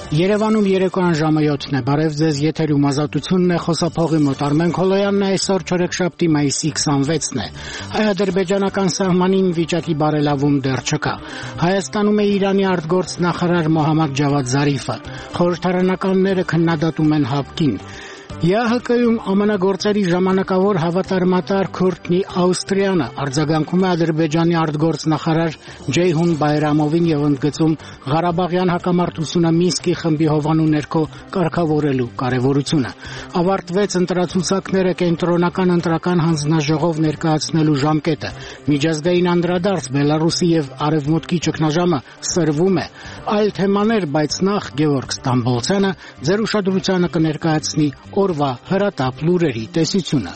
Երևանում երեկոյան ժամը 7-ն է, բարև ձեզ, եթերում ազատությունն է, խոսափողի մոտ Արմեն Քոլոյանն է, այսօր չորեքշաբթի մայիսի 26-ն է, հայ-ադրբեջանական սահմանին վիճակի բարելավում դեռ չկա, Հայաստանում է Իրանի արտգործնախարար Մոհամմադ Ջավադ Զարիֆը, խորհրդարանականները քննադատում են ՀԱՊԿ-ին, ԵԱՀԿ-ում ԱՄՆ-գործերի ժամանակավոր հավատարմատար Քուրտնի Աուստրիանը արձագանքում է Ադրբեջանի արտգործնախարար Ջեյհուն Բայրամովին եւ ընդգծում Ղարաբաղյան հակամարտությունը Մինսկի խմբի հովանու ներքո կարգավորելու կարեւորությունը։ Ավարտվեց ընտրացուցակները կենտրոնական ընտրական հանձնաժողով ներկայացնելու ժամկետը։ Միջազգային անդրադարձ Բելարուսի եւ Արևմուտքի ճգնաժամը սրվում է։ Այլ թեմաներ, բայց նախ Գևորգ Ստամբոլցյանը ձեր ուշադրությանը կներկայացնի օրվա հրատապ լուրերի տեսությունը։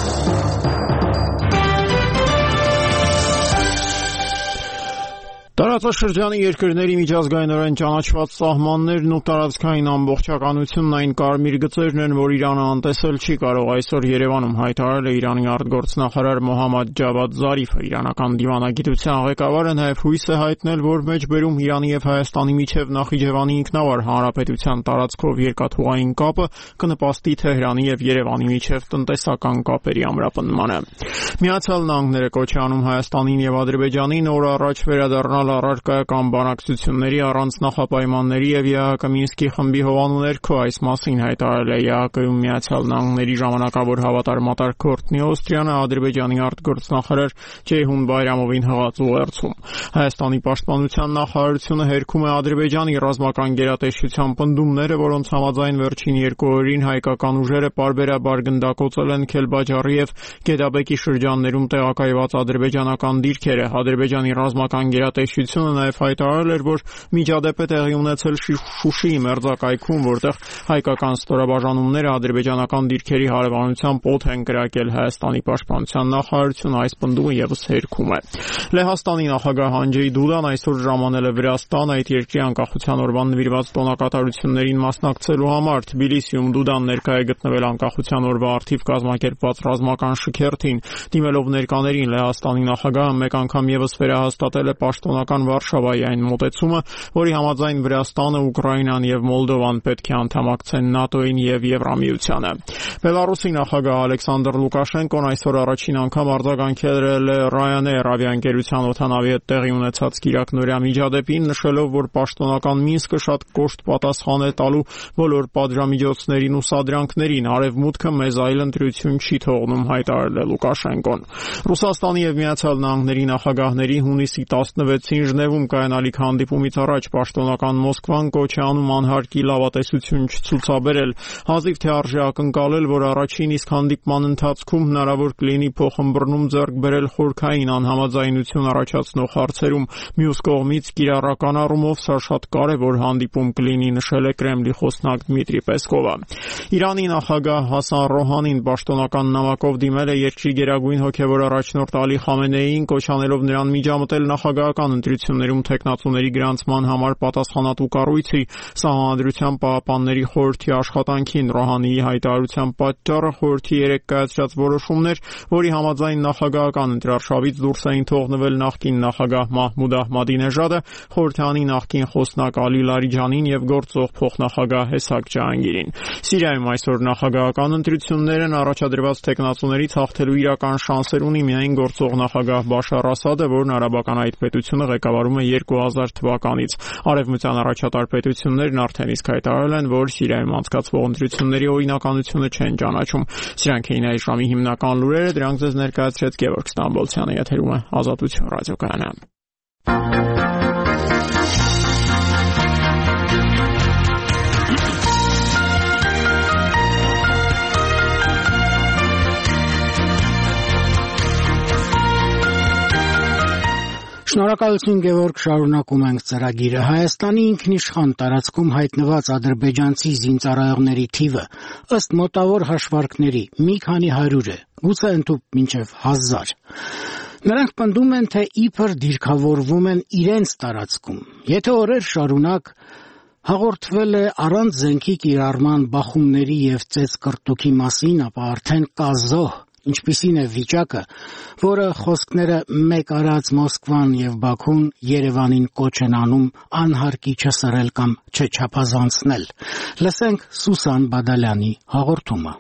Տարածաշրջանի երկրների միջազգայինորեն ճանաչված սահմաններն ու տարածքային ամբողջականությունն այն կարմիր գծերն են, որ Իրանը անտեսել չի կարող, այսօր Երևանում հայտարարել է Իրանի արտգործնախարար Մոհամմադ Ջավադ Զարիֆը։ Իրանական դիվանագիտության ղեկավարը նաև հույս է հայտնել, որ մեջբերում Իրանի եւ Հայաստանի միջև Նախիջևանի ինքնավար հանրապետության տարածքով երկաթուղային կապը կնպաստի Թեհրանի եւ Երևանի միջև տնտեսական կապերի ամրապնդմանը։ Միացյալ Նահանգները կոչ է անում Հայաստանին եւ Ադրբեջանին օր առաջ վերադառնալ առարկայական բանակցությունների առանց նախապայմանների եւ ԵԱՀԿ Մինսկի խմբի հովանու ներքո, այս մասին հայտարարել է ԵԱՀԿ-ում Միացյալ Նահանգների ժամանակավոր հավատարմատար Քուրտնի Աուստրիանը Ադրբեջանի արտգործնախարար Ջեյհուն Բայրամովին հղած ուղերձում։ Հայաստանի պաշտպանության նախարարությունը հերքում է Ադրբեջանի ռազմական գերատեսչության պնդումները, որոնց համաձայն վերջին 2 օրերին հայկական ուժերը պարբերաբար գնդակոծել են Քելբաջարի եւ Գեդաբեկի շրջաններում տեղակայված ադրբեջանական դիրքերը։ Ադրբեջանի ռազմական գերատեսչությունը նաև հայտարարել էր, որ միջադեպ է տեղի ունեցել Շուշիի մերձակայքում, որտեղ հայկական ստորաբաժանումները ադրբեջանական դիրքերի հարևանությամբ օդ են կրակել։ Հայաստանի պաշտպանության նախարարությունը այս պնդումը եւս հերքում է։ Լեհաստանի նախագահ Անջեյ Դուդան այսօր ժամանել է Վրաստան այդ երկրի անկախության օրվան նվիրված տոնակատարություններին մասնակցելու համար։ Թբիլիսիում Դուդան ներկայ է գտնվել անկախության օրվա առթիվ կազմակերպված ռազմական շքերթին։ Դիմելով ներկաներին Լեհաստանի նախագահը մեկ անգամ եւս վերահաստատել է պաշտոնական Վարշավայի այն մոտեցումը, որի համաձայն Վրաստանը, Ուկրաինան եւ Մոլդովան պետք է անդամակցեն ՆԱՏՕ-ին եւ Եվրամիությանը։ Բելարուսի նախագահ Ալեքսանդր Լուկաշենկոն այսօր առաջին անգամ արձագանքել է Ryanair ավիաընկերության օդանավի հետ տեղի ունեցած կիրակնօրյա միջադեպին, նշելով, որ պաշտոնական Մինսկը շատ կոշտ պատասխան է տալու բոլոր պատժամիջոցներին ու սադրանքներին, արևմուտքը մեզ այլ ընտրություն չի թողնում, հայտարարել է Լուկաշենկոն։ Ռուսաստանի եւ Միացյալ Նահանգների նախագահների հունիսի 16-ին Ժնևում կայանալիք հանդիպումից առաջ պաշտոնական Մոսկվան կոչ է անում անհարկի լավատեսություն չցուցաբերել։ Հազիվ թե արժե ակնկալել, որ առաջին իսկ հանդիպման ընթացքում հնարավոր կլինի փոխըմբռնում ձեռք բերել խորքային անհամաձայնություն առաջացնող հարցերում։ Մյուս կողմից կիրառական առումով սա շատ կարևոր հանդիպում կլինի, նշել է Կրեմլի խոսնակ Դմիտրի Պեսկովը։ Իրանի նախագահ Հասան Ռոհանին պաշտոնական նամակով դիմել է երկրի գերագույն հոգևոր առաջնորդ Ալի Խամենեիին, կոչ անելով նրան միջամտել նախագահական ընտրություններում թեկնածուների գրանցման համար պատասխանատու կառույցի Սահմանադրության պահապանների խորհրդի աշխատանքին։ Ռոհանիի հայտարարության պատճառը խորհրդի 3 կայացրած որոշումներ, որի համաձայն նախագահական ընտրարշավից դուրս էին թողնվել նախկին նախագահ Մահմուդ Ահմադինեժադը, խորհրդանի նախկին խոսնակ Ալի Լարիջանին եւ գործող փոխնախագահ Հեսակ Ջահանգիրին։ Սիրիայում այսօր նախագահական ընտրություններն առաջադրված թեկնածուներից հաղթելու իրական շանսեր ունի միայն գործող նախագահ Բաշար Ասադը, որն արաբական այդ պետությունը ղեկավարում է 2000 թվականից։ Արևմտյան առաջատար պետություններն արդեն իսկ հայտարարել են, որ Սիրիայում անցկացվող ընտրությունների օրինականությունը չեն ճանաչում։ Սրանք էին այս ժամի հիմնական լուրերը, դրանք ձեզ ներկայացրեց Գևորգ Ստամբոլցյանը, եթերում է Ազատություն ռադիոկայանը։ Շնորհակալություն Գևորգ, շարունակում ենք ծրագիրը։ Հայաստանի ինքնիշխան տարածքում հայտնված ադրբեջանցի զինծառայողների թիվը ըստ մոտավոր հաշվարկների մի քանի 100 է, գուցե ընդհուպ մինչև 1000։ Նրանք պնդում են, թե իբր դիրքավորվում են իրենց տարածքում։ Եթե օրեր շարունակ հաղորդվել է առանց զենքի կիրառման բախումների եւ ծեծկռտուքի մասին, ապա արդեն կա զոհ, Ինչպիսին է վիճակը, որը խոսքները մեկ արած Մոսկվան եւ Բաքուն Երևանին կոչ են անում անհարկի չսրել կամ չչափազանցնել։ Լսենք Սուսան Բադալյանի հաղորդումը։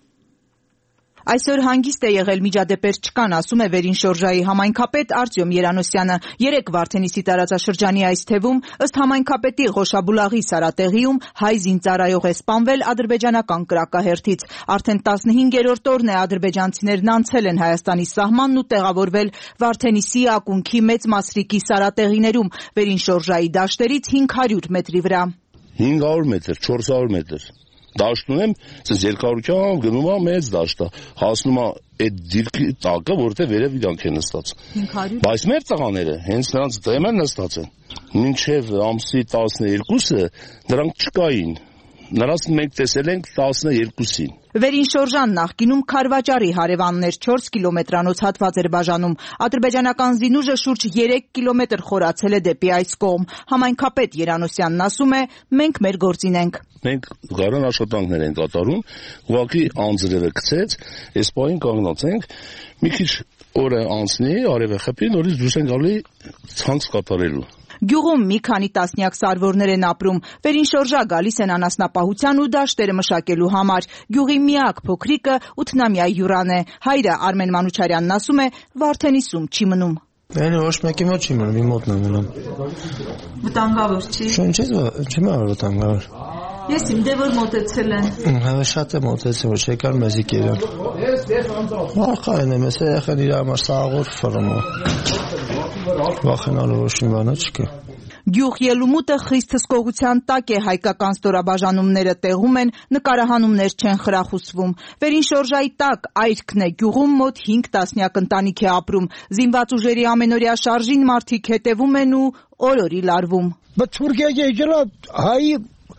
Այսօր հանգիստ է եղել, միջադեպեր չկան, ասում է Վերին-Շորժայի համայնքապետ Արտյոմ Երանոսյանը։ Երեկ Վարդենիսի տարածաշրջանի այս թևում, ըստ համայնքապետի Ղոշաբուլաղի Սարատեղիում, հայ զինծառայող է սպանվել ադրբեջանական կրակահերթից։ Արդեն 15-րդ օրն է ադրբեջանցիներն անցել են Հայաստանի սահմանն ու տեղավորվել Վարդենիսի ակունքի Մեծ Մասրիկի Սարատեղիներում, Վերին-Շորժայի դաշտերից 500 մետրի վրա։ 500 մետր, 400 մետր։ Դաշտ ունեմ, ցես երկարությամբ գնում եմ մեծ դաշտը, հասնում եմ այդ դիրքի տակը, որտեղ վերև իրանք են նստած։ 500։ Բայց մեր տղաները հենց նրանց դեմ են նստած են։ Մինչև ամսի 12-ը դրանք չկային։ Նրանց մենք տեսել ենք 12-ին։ Վերին-Շորժան նախկինում Քարվաճարի հարևաններ 4 կիլոմետրանոց հատված էր բաժանում։ Ադրբեջանական զինուժը շուրջ 3 կիլոմետր խորացել է դեպի այս կողմ։ Համայնքապետ Երանոսյանն ասում է, մենք մեր գործին ենք։ Մենք գարան աշխատանքներ ենք կատարում, ուղղակի անձրևը գցեց, այս պահին կանգնած ենք, մի քիչ օրը անցնի, արևը խփի, նորից դուրս են գալի ցանց կատարելու։ Գյուղում մի քանի տասնյակ սարվորներ են ապրում։ Վերին-Շորժա գալիս են անասնապահության ու դաշտերը մշակելու համար։ Գյուղի միակ փոքրիկը 8-նամյա Յուրան է։ Հայրը Արմեն Մանուչարյանն ասում է, Վարդենիսում չի մնում։ Էլի ոչ մեկի մոտ չի մնում, մի մոտն է մնում։ Վտանգավոր չի։ Չեմ արել վտանգավոր։ Ես իմ դե որ մոտեցել են։ Հավե շատ է մոտեցել, որ չեկար մեզի կերան։ Ախայն է, մեզ երեխան իր համար սաղոր ֆռում է։ Վախենալու ոչ մի բան չկա։ Գյուղ ելումուտը խիստ հսկողության տակ է, հայկական ստորաբաժանումները տեղում են, նկարահանումներ չեն խրախուսվում։ Վերին-Շորժայի տակ այրքն է, գյուղում մոտ 5 տասնյակ ընտանիք է ապրում։ Զինված ուժերի ամենօրյա շարժին մարդիկ հետևում են ու օր-օրի լարվում։ Բայց Թուրքիա եկել հայ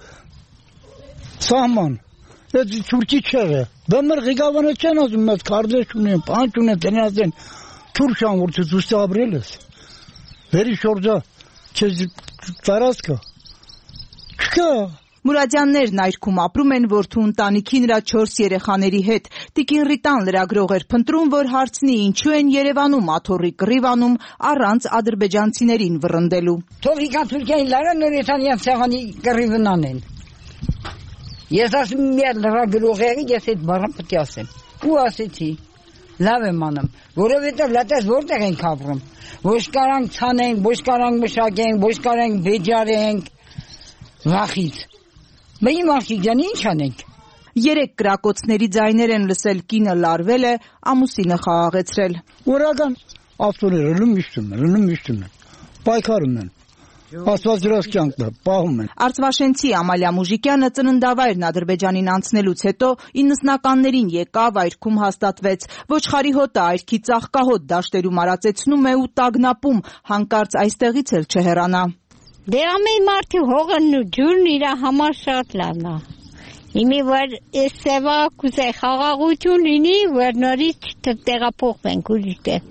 սահման, այդ Թուրքի չեղը։ Դա մեր ղեկավարը չեն ասում, մեծ կարդեշ ունեն, պանչ ունեն, տնած են, Թուրքիան որ դու ապրել ես։ Վերին-Շորժա Չես տարածքը չկա։ Մուրադյաններն այրքում ապրում են որդու ընտանիքի նրա 4 երեխաների հետ։ Տիկին Ռիտան լրագրող էր փնտրում, որ հարցնի ինչու են Երևանում աթոռի կռիվ անում առանց ադրբեջանցիներին վռնդելու։ Թող իկա Թուրքիայի լարը նորեթանյան ցեղանի կռիվն անեն։ Ես ասում եմ լրագրողի, ես այդ բառը պետք է ասեմ։ Ու ասեցի, լավ եմ անում, որովհետև լատես որտեղ ենք ապրում։ Ոչ կարանք ցանենք, ոչ կարանք մշակենք, ոչ կարանք բեջարենք, վախից։ Մենք մարդիկ ջան ինչ անենք։ 3 կրակոցների ձայներ են լսել, կինը լարվել է, ամուսինը խաղաղեցրել։ Օրական ավտոները լնում միշտում են, պայքարում են։ Աստված դրած կյանքն է, պահում են։ Արցվաշենցի Ամալիա Մուժիկյանը ծննդավայրն Ադրբեջանին անցնելուց հետո 90-ականներին եկավ, այրքում հաստատվեց։ Ոչխարի հոտը այրքի ծաղկահոտ դաշտերում արածեցնում է ու տագնապում, հանկարծ այստեղից էլ չհեռանա։ Դե ամեն մարդու հողն ու ջուրն իր համար շատ լավն է։ Իմի որ սեվա կուզե խաղաղություն լինի, որ նորից տեղափոխվենք ուրիշ տեղ։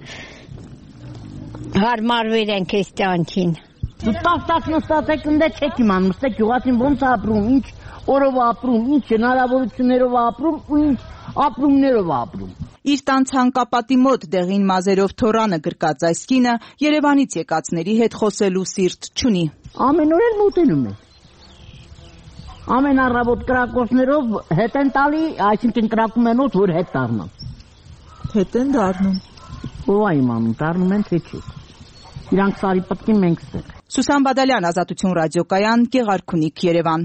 Հարմարվենք այս տանքին։ Դու տակ նստած եք ընդ չեք իմանում, ստե գյուղացին ոնց ապրում, ինչ օրով ապրում, ինչ հնարավորություններով ապրում ու ինչ ապրումներով ապրում։ Իր տան ցանկապատի մոտ դեղին մազերով թորանը գրկած այս կինը Երևանից եկածների հետ խոսելու սիրտ չունի։ Ամեն օր էլ մոտենում է։ Ամեն առավոտ կրակոցներով հետ են տալի, այսինքն կրակում են օդ, որ հետ դառնան։ Հետ են դառնում։ Ո՞վ է իմանում, դառնում են թե չի։ Իրանք սարի պտկին մենք ստեղ։ Սուսան Բադալյան, Ազատություն ռադիոկայան, Գեղարքունիք, Երևան։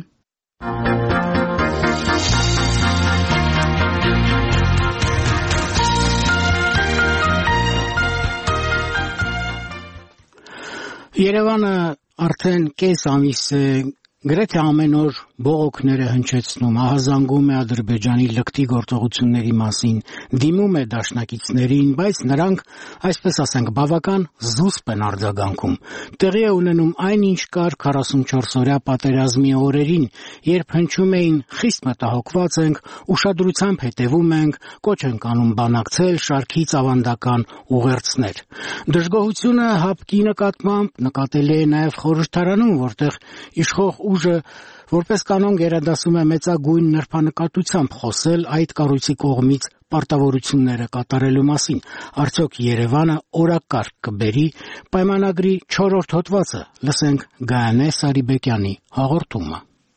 Երևանը արդեն կես ամիս է գրեթե ամեն օր բողոքները հնչեցնում, ահազանգում է Ադրբեջանի լկտի գործողությունների մասին, դիմում է դաշնակիցներին, բայց նրանք, այսպես ասենք, բավական զուսպ են արձագանքում։ Տեղի է ունենում այնինչ կար 44-օրյա պատերազմի օրերին, երբ հնչում էին խիստ մտահոգված ենք, ուշադրությամբ հետևում ենք, կոչ ենք անում բանակցել, շարքից ավանդական ուղերձներ։ Դժգոհությունը հապկի նկատմամբ նկատելի է նաև խորհրդարանում, որտեղ իշխող ուժը որպես կանոն գերադասում է մեծագույն նրբանկատությամբ խոսել այդ կառույցի կողմից պարտավորությունները կատարելու մասին։ Արդյոք Երևանը օրակարգ կբերի պայմանագրի 4-րդ հոդվածը։ Լսենք Գայանե Սարիբեկյանի հաղորդումը։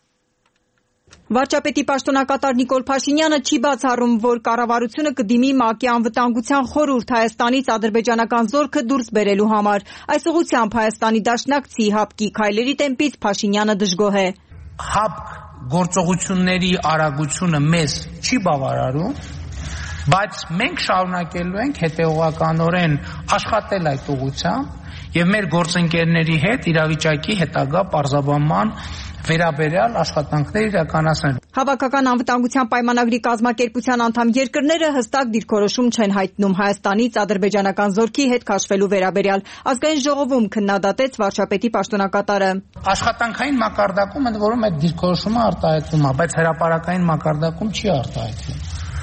Վարչապետի պաշտոնակատար Նիկոլ Փաշինյանը չի բացառում, որ կառավարությունը կդիմի ՄԱԿ-ի անվտանգության խորհուրդ Հայաստանից ադրբեջանական զորքը դուրս բերելու համար։ Այս ուղղությամբ Հայաստանի դաշնակցի ՀԱՊԿ-ի քայլերի տեմպից Փաշինյանը դժգոհ է։ ՀԱՊԿ գործողությունների արագությունը մեզ չի բավարարում, բայց մենք շարունակելու ենք հետևողականորեն աշխատել այդ ուղղությամբ եւ մեր գործընկերների հետ իրավիճակի հետագա պարզաբանման վերաբերյալ աշխատանքներ իրականացնել։ Հավաքական անվտանգության պայմանագրի կազմակերպության անդամ երկրները հստակ դիրքորոշում չեն հայտնում Հայաստանից ադրբեջանական զորքի հետ քաշվելու վերաբերյալ։ Ազգային ժողովում քննադատեց վարչապետի պաշտոնակատարը։ Աշխատանքային մակարդակում ընդ որում այդ դիրքորոշումը արտահայտվում է, բայց հրապարակային մակարդակում չի արտահայտվում։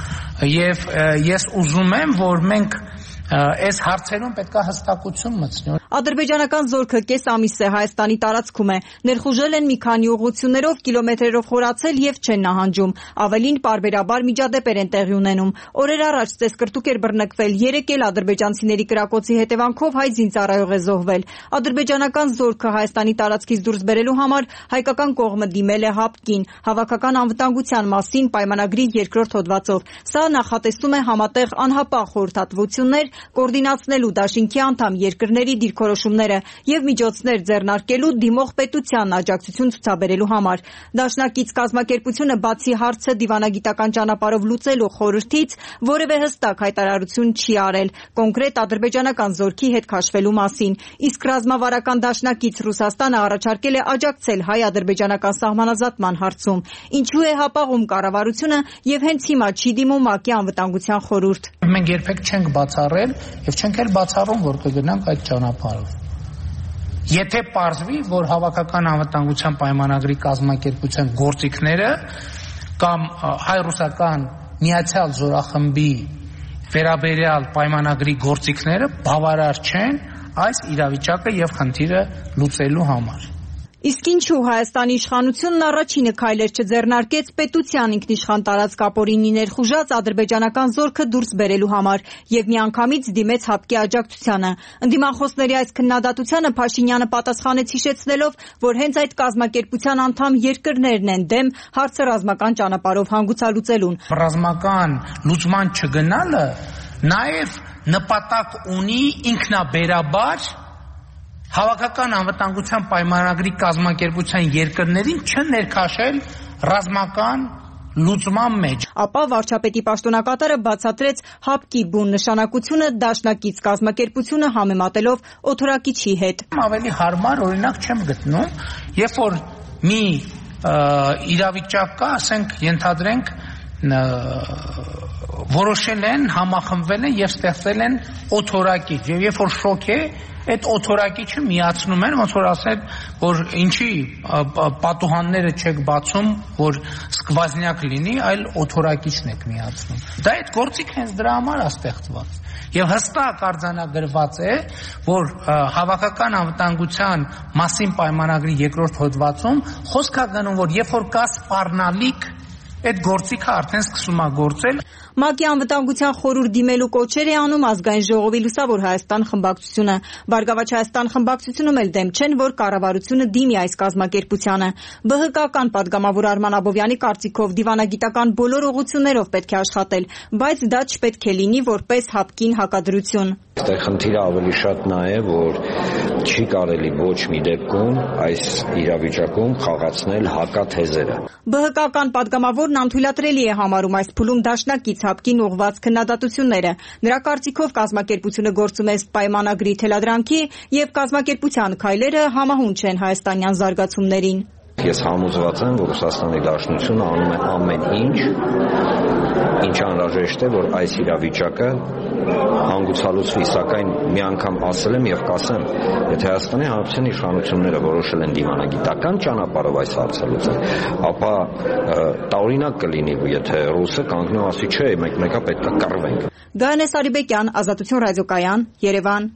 Եվ ես ուզում եմ, որ մենք այս հարցերում պետքա հստակություն մտցնի։ Ադրբեջանական զորքը կես ամիս է Հայաստանի տարածքում է, ներխուժել են մի քանի ուղղություններով, կիլոմետրերով խորացել եւ չեն նահանջում։ Ավելին պարբերաբար միջադեպեր են տեղի ունենում։ Օրեր առաջ ծեսկրտուկ էր բռնկվել, 3 էլ ադրբեջանցիների կրակոցի հետևանքով հայ զինծառայող է զոհվել։ Ադրբեջանական զորքը Հայաստանի տարածքից դուրս բերելու համար հայկական կողմը դիմել է ՀԱՊԿ-ին հավաքական անվտանգության մասին պայմանագրի 2-րդ հոդվածով։ Սա նախատեսում է համատեղ անհապաղ խորհրդատվություններ կոորդինացնելու դաշինքի անդամ երկրների դիրքորոշումները եւ միջոցներ ձեռնարկելու դիմող պետության աջակցություն ցուցաբերելու համար։ Դաշնակից կազմակերպությունը բացի հարցը դիվանագիտական ճանապարհով լուծելու խորհրդից որևէ հստակ հայտարարություն չի արել կոնկրետ ադրբեջանական զորքի հետ քաշվելու մասին։ Իսկ ռազմավարական դաշնակից Ռուսաստանը առաջարկել է աջակցել հայ-ադրբեջանական սահմանազատման հարցում։ Ինչու է հապաղում կառավարությունը եւ հենց հիմա չի դիմում ՄԱԿ-ի անվտանգության խորհուրդ։ Մենք երբեք չենք բացառել եւ չենք էլ բացառում, որ կգնանք այդ ճանապարհով։ Եթե պարզվի, որ հավաքական անվտանգության պայմանագրի կազմակերպության գործիքները կամ հայ-ռուսական միացյալ զորախմբի վերաբերյալ պայմանագրի գործիքները բավարար չեն այս իրավիճակը եւ խնդիրը լուծելու համար։ Իսկ ինչու Հայաստանի իշխանությունն առաջինը քայլեր չձեռնարկեց պետության ինքնիշխան տարածք ապօրինի ներխուժած ադրբեջանական զորքը դուրս բերելու համար եւ միանգամից դիմեց ՀԱՊԿ-ի աջակցությանը։ Ընդդիմախոսների այս քննադատությանը Փաշինյանը պատասխանեց հիշեցնելով, որ հենց այդ կազմակերպության անդամ երկրներն են դեմ հարցը ռազմական ճանապարհով հանգուցալուծելուն։ Ռազմական լուծման չգնալը նաեւ նպատակ ունի ինքնաբերաբար հավաքական անվտանգության պայմանագրի կազմակերպության երկրներին չներքաշել ռազմական լուծման մեջ։ Ապա վարչապետի պաշտոնակատարը բացատրեց ՀԱՊԿ-ի բուն նշանակությունը դաշնակից կազմակերպությունը համեմատելով օթորակիչի հետ։ Ավելի հարմար օրինակ չեմ գտնում, երբ որ մի իրավիճակ կա, ասենք ենթադրենք որոշել են, համախմբվել են եւ ստեղծել են օթորակիչ, եւ երբ որ շոկ է, այդ օթորակիչը միացնում են, ոնց որ ասել, որ ինչի պատուհանները չեք բացում, որ սկվազնյակ լինի, այլ օթորակիչն եք միացնում։ Դա այդ գործիքը հենց դրա համար է ստեղծված։ Եվ հստակ արձանագրված է, որ հավաքական անվտանգության մասին պայմանագրի 2-րդ հոդվածում խոսք է գնում, որ երբ որ կա սպառնալիք, այդ գործիքը արդեն սկսում է գործել։ ՄԱԿ-ի անվտանգության խորհուրդ դիմելու կոչեր է անում Ազգային ժողովի Լուսավոր Հայաստան խմբակցությունը։ Բարգավաճ Հայաստան խմբակցությունում էլ դեմ չեն, որ կառավարությունը դիմի այս կազմակերպությանը։ ԲՀԿ-ական падգամավոր Արման Աբովյանի կարծիքով դիվանագիտական բոլոր ուղղություններով պետք է աշխատել, բայց դա չպետք է լինի որպես ՀԱՊԿ-ին հակադրություն։ Այստեղ խնդիրը ավելի շատ նա է, որ չի կարելի ոչ մի դեպքում այս իրավիճակում խաղացնել հակաթեզերը։ ԲՀԿ-ական падգամավորն անթույլատրելի է համարում այս փուլում դաշնակից ՀԱՊԿ-ին ուղղված քննադատությունները։ Նրա կարծիքով կազմակերպությունը գործում է պայմանագրի թելադրանքի եւ կազմակերպության քայլերը համահունչ են հայաստանյան զարգացումներին։ Ես համոզված եմ, որ Ռուսաստանի Դաշնությունը անում է ամեն ինչ անհրաժեշտ է, որ այս իրավիճակը հանգուցալուծվի, սակայն մի անգամ ասել եմ եւ կասեմ, եթե Հայաստանի Հանրապետության իշխանությունները որոշել են դիվանագիտական ճանապարհով այս հարցը լուծել, ապա տարօրինակ կլինի, եթե ռուսը կանգնի ասի, չէ, մեկ-մեկա պետքա կռվենք։ Գայանե Սարիբեկյան, Ազատություն ռադիոկայան, Երևան։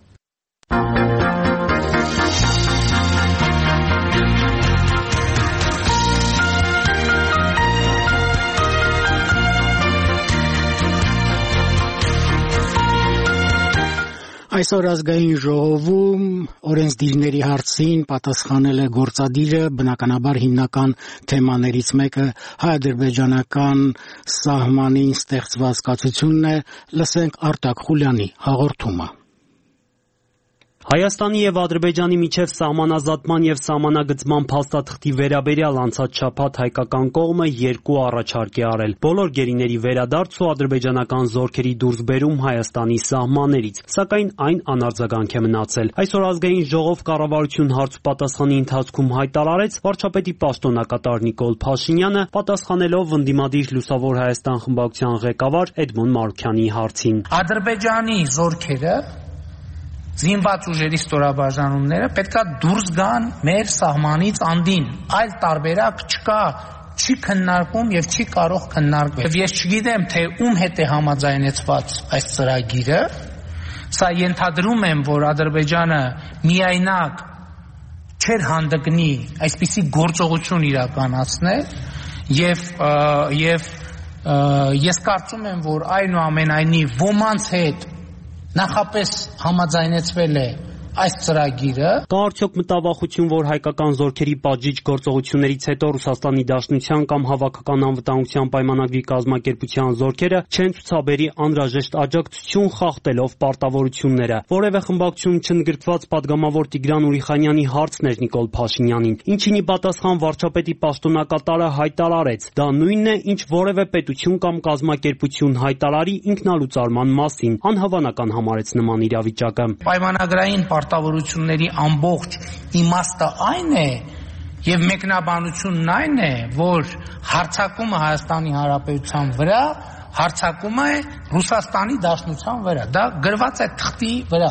Այսօր ազգային ժողովում օրենսդիրների հարցին պատասխանել է գործադիրը, բնականաբար հիմնական թեմաներից մեկը հայ-ադրբեջանական սահմանին ստեղծված կացությունն է, լսենք Արտակ Խուլյանի հաղորդումը։ Հայաստանի եւ Ադրբեջանի միջև սահմանազատման եւ սահմանագծման փաստաթղթի վերաբերյալ անցած շաբաթ հայկական կողմը երկու առաջարկ է արել։ Բոլոր գերիների վերադարձ ու ադրբեջանական զորքերի դուրսբերում Հայաստանի սահմաններից, սակայն այն անարձագանք է մնացել։ Այսօր ազգային ժողով կառավարություն հարցուպատասխանի ընթացքում հայտարարեց վարչապետի պաշտոնակատար Նիկոլ Փաշինյանը, պատասխանելով ընդդիմադիր Լուսավոր Հայաստան խմբակցության ղեկավար Էդմոն Մարուքյանի հարցին։ Ադրբեջանի զորքերը զինված ուժերի ստորաբաժանումները պետքա դուրս գան մեր սահմանից անդին, այլ տարբերակ չկա, չի քննարկում եւ չի կարող քննարկվել։ Եվ ես չգիտեմ, թե ում հետ է համաձայնեցված այս ծրագիրը, սա ենթադրում եմ, որ Ադրբեջանը միայնակ չեր հանդգնի այսպիսի գործողություն իրականացնել եւ ես կարծում եմ, որ այնուամենայնիվ ոմանց հետ նախապես համաձայնեցվել է այս ծրագիրը։ Կա արդյոք մտավախություն, որ հայկական զորքերի պատժիչ գործողություններից հետո Ռուսաստանի Դաշնության կամ Հավաքական անվտանգության պայմանագրի կազմակերպության զորքերը չեն ցուցաբերի անհրաժեշտ աջակցություն խախտելով պարտավորությունները։ Որևէ խմբակցություն չընդգրկված падգամավոր Տիգրան Ուրիխանյանի հարցն էր Նիկոլ Փաշինյանին, ինչինի պատասխան վարչապետի պաշտոնակատարը հայտարարեց. դա նույնն է, ինչ որևէ պետություն կամ կազմակերպություն հայտարարի ինքնալուծարման մասին, անհավանական համարեց նման իրավիճակը։ Պայմանագրային պարտավորությունների ամբողջ իմաստը այն է եւ մեկնաբանությունն այն է, որ հարձակումը Հայաստանի Հանրապետության վրա հարձակումը է Ռուսաստանի Դաշնության վրա։ Դա գրված է թղթի վրա։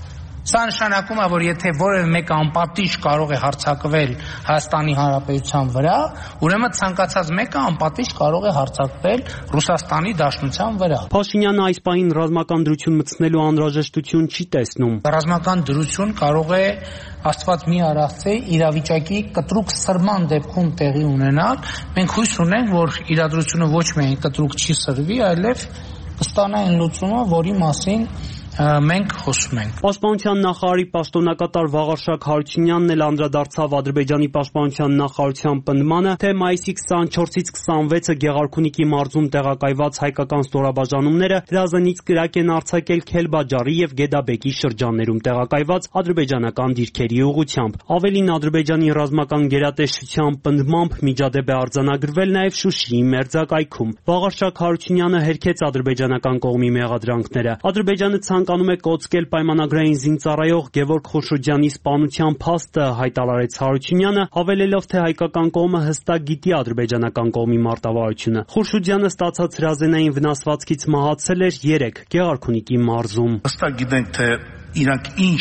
Սա նշանակում է, որ եթե որևէ մեկը անպատիժ կարող է հարձակվել Հայաստանի Հանրապետության վրա, ուրեմն ցանկացած մեկը անպատիժ կարող է հարձակվել Ռուսաստանի Դաշնության վրա։ Փաշինյանը այս պահին ռազմական դրություն մտցնելու անհրաժեշտություն չի տեսնում։ Ռազմական դրություն կարող է Աստված մի արարծե իրավիճակի կտրուկ սրման դեպքում տեղի ունենալ։ Մենք հույս ունենք, որ իրադրությունը ոչ միայն կտրուկ չի սրվի, այլև կստանա այն լուծումը, որի մասին մենք խոսում ենք։ Պաշտպանության նախարարի պաշտոնակատար Վաղարշակ Հարությունյանն էլ անդրադարձավ Ադրբեջանի պաշտպանության նախարարության պնդմանը, թե մայիսի 24-ից 26-ը Գեղարքունիքի մարզում տեղակայված հայկական ստորաբաժանումները հրազենից կրակ են արձակել Քելբաջարի եւ Գեդաբեկի շրջաններում տեղակայված ադրբեջանական դիրքերի ուղղությամբ։ Ավելին, Ադրբեջանի ռազմական գերատեսչության պնդմամբ միջադեպ է արձանագրվել նաեւ Շուշիի մերձակայքում։ Վաղարշակ Հարությունյանը հերքեց ադրբեջանական կողմի մեղադրանքները։ Ադրբեջանը ցանկանում է կոծկել պայմանագրային զինծառայող Գևորգ Խուրշուդյանի սպանության փաստը, հայտարարեց Հարությունյանը, հավելելով, թե հայկական կողմը հստակ գիտի ադրբեջանական կողմի մարտավարությունը։ Խուրշուդյանը ստացած հրազենային վնասվածքից մահացել էր 3 Գեղարքունիքի մարզում։ Հստակ գիտենք, թե իրանք ինչ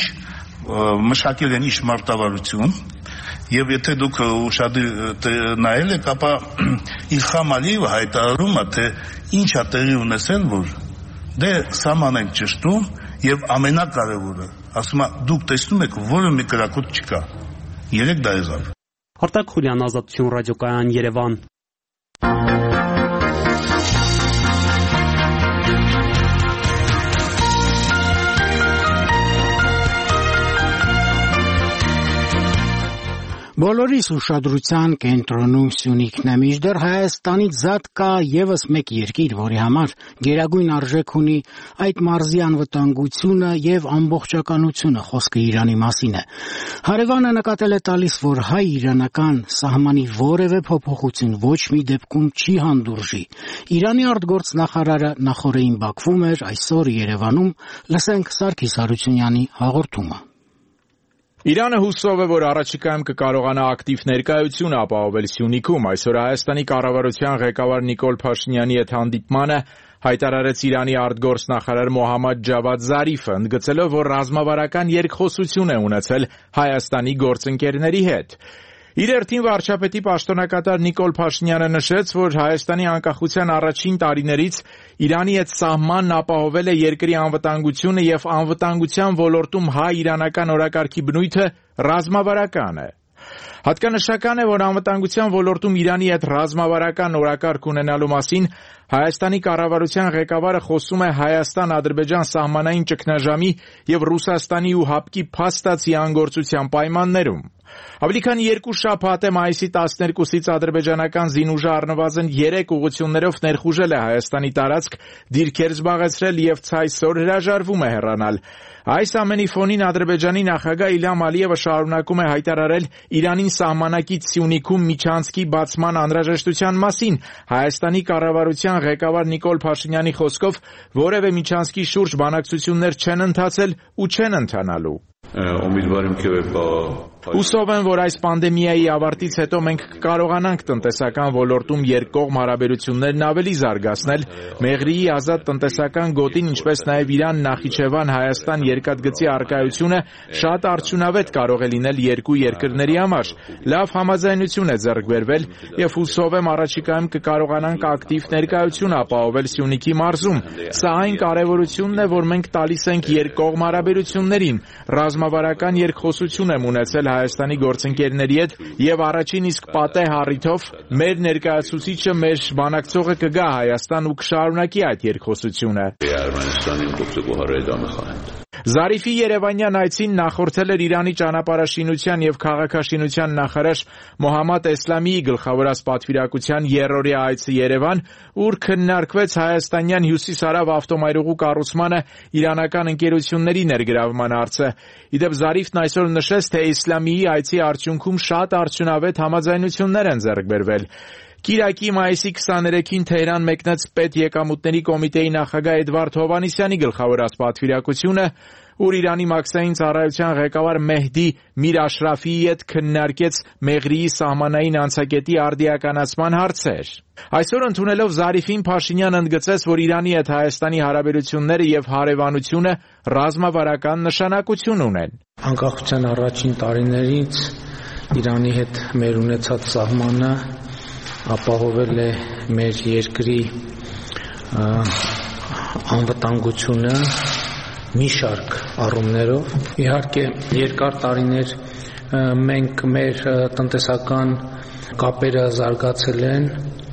մշակել են ինչ մարտավարություն, եւ եթե դուք ուշադիր նայել եք, ապա Իլհամ Ալիևը հայտարարում է, թե ինչ է տեղի ունեցել, որ դե սահման ենք ճշտում եւ ամենակարևորը, ասում է, դուք տեսնում եք, որը մի կրակոտ չկա։ 3 դա եղավ։ Արտակ Խուլյան, Ազատություն ռադիոկայան, Երևան։ Բոլորիս ուշադրության կենտրոնում Սյունիքն է, մինչդեռ Հայաստանից զատ կա եւս մեկ երկիր, որի համար գերագույն արժեք ունի այդ մարզի անվտանգությունը եւ ամբողջականությունը, խոսքը Իրանի մասին է։ Հարևանը նկատել է տալիս, որ հայ-իրանական սահմանի որևէ փոփոխություն ոչ մի դեպքում չի հանդուրժի։ Իրանի արտգործնախարարը նախորդին Բաքվում էր, այսօր Երևանում, լսենք Սարգիս Հարությունյանի հաղորդումը։ Իրանը հուսով է, որ առաջիկայում կկարողանա ակտիվ ներկայություն ապահովել Սյունիքում։ Այսօր Հայաստանի կառավարության ղեկավար Նիկոլ Փաշինյանի հետ հանդիպմանը հայտարարեց Իրանի արտգործնախարար Մոհամմադ Ջավադ Զարիֆը, ընդգծելով, որ ռազմավարական երկխոսություն է ունեցել Հայաստանի գործընկերների հետ։ Իր հերթին վարչապետի պաշտոնակատար Նիկոլ Փաշինյանը նշեց, որ Հայաստանի անկախության առաջին տարիներից Իրանի հետ սահմանն ապահովել է երկրի անվտանգությունը եւ անվտանգության ոլորտում հայ-իրանական օրակարգի բնույթը ռազմավարական է։ Հատկանշական է, որ անվտանգության ոլորտում Իրանի հետ ռազմավարական օրակարգ ունենալու մասին Հայաստանի կառավարության ղեկավարը խոսում է Հայաստան-Ադրբեջան սահմանային ճգնաժամի եւ Ռուսաստանի ու ՀԱՊԿ-ի փաստացի անգործության պայմաններում։ Ավելի քան 2 շաբաթ է մայիսի 12-ից ադրբեջանական զինուժը առնվազն 3 ուղղություններով ներխուժել է Հայաստանի տարածք, դիրքեր զբաղեցրել եւ ցայսօր հրաժարվում է հեռանալ։ Այս ամենի ֆոնին Ադրբեջանի նախագահ Իլհամ Ալիևը շարունակում է հայտարարել Իրանին սահմանակից Սյունիքում միջանցքի բացման անհրաժեշտության մասին։ Հայաստանի կառավարության ղեկավար Նիկոլ Փաշինյանի խոսքով որևէ միջանցքի շուրջ բանակցություններ չեն ընթացել ու չեն ընթանալու։ Հուսով եմ, որ այս պանդեմիայի ավարտից հետո մենք կկարողանանք տնտեսական ոլորտում երկկողմ հարաբերություններն ավելի զարգացնել, Մեղրիի ազատ տնտեսական գոտին, ինչպես նաև Իրան-Նախիջևան Հայաստան երկաթգծի առկայությունը շատ արդյունավետ կարող է լինել երկու երկրների համար։ Լավ համաձայնություն է ձեռք բերվել եւ հուսով եմ առաջիկայում կկարողանանք ակտիվ ներկայություն ապահովել Սյունիքի մարզում։ Սա այն կարեւորությունն է, որ մենք տալիս ենք երկկողմ հարաբերություններին։ Ռազմավարական երկխոսություն եմ ունեցել Հայաստանի գործընկերների հետ եւ առաջին իսկ պատեհ առիթով մեր ներկայացուցիչը, մեր բանակցողը կգա Հայաստան ու կշարունակի այդ երկխոսությունը։ Զարիֆի երևանյան այցին նախորդել էր Իրանի ճանապարհաշինության եւ քաղաքաշինության նախարար Մոհամմադ Էսլամիի գլխավորած պատվիրակության երրորդյա այցը Երևան, ուր քննարկվեց հայաստանյան հյուսիս-հարավ ավտոմայրուղու կառուցմանը իրանական ընկերությունների ներգրավման հարցը։ Իդեպ Զարիֆն այսօր նշեց, թե Էսլամիի այցի արդյունքում շատ արդյունավետ համաձայնություններ են ձեռք բերվել։ Կիրակի մայիսի 23-ին Թեհրան մեկնեց Պետեկամուտների կոմիտեի նախագահ Էդվարդ Հովհաննիսյանի գլխավորած պատվիրակությունը, ուր Իրանի մաքսային ծառայության ղեկավար Մեհդի Միր Աշրաֆիի հետ քննարկեց Մեղրիի սահմանային անցակետի արդիականացման հարցեր։ Այսօր ընդունելով Զարիֆին, Փաշինյանը ընդգծեց, որ Իրանի հետ Հայաստանի հարաբերությունները եւ հարևանությունը ռազմավարական նշանակություն ունեն։ Անկախության առաջին տարիներից Իրանի հետ մեր ունեցած սահմանը ապահովել է մեր երկրի անվտանգությունը մի շարք առումներով։ Իհարկե, երկար տարիներ մենք մեր տնտեսական կապերը զարգացել են,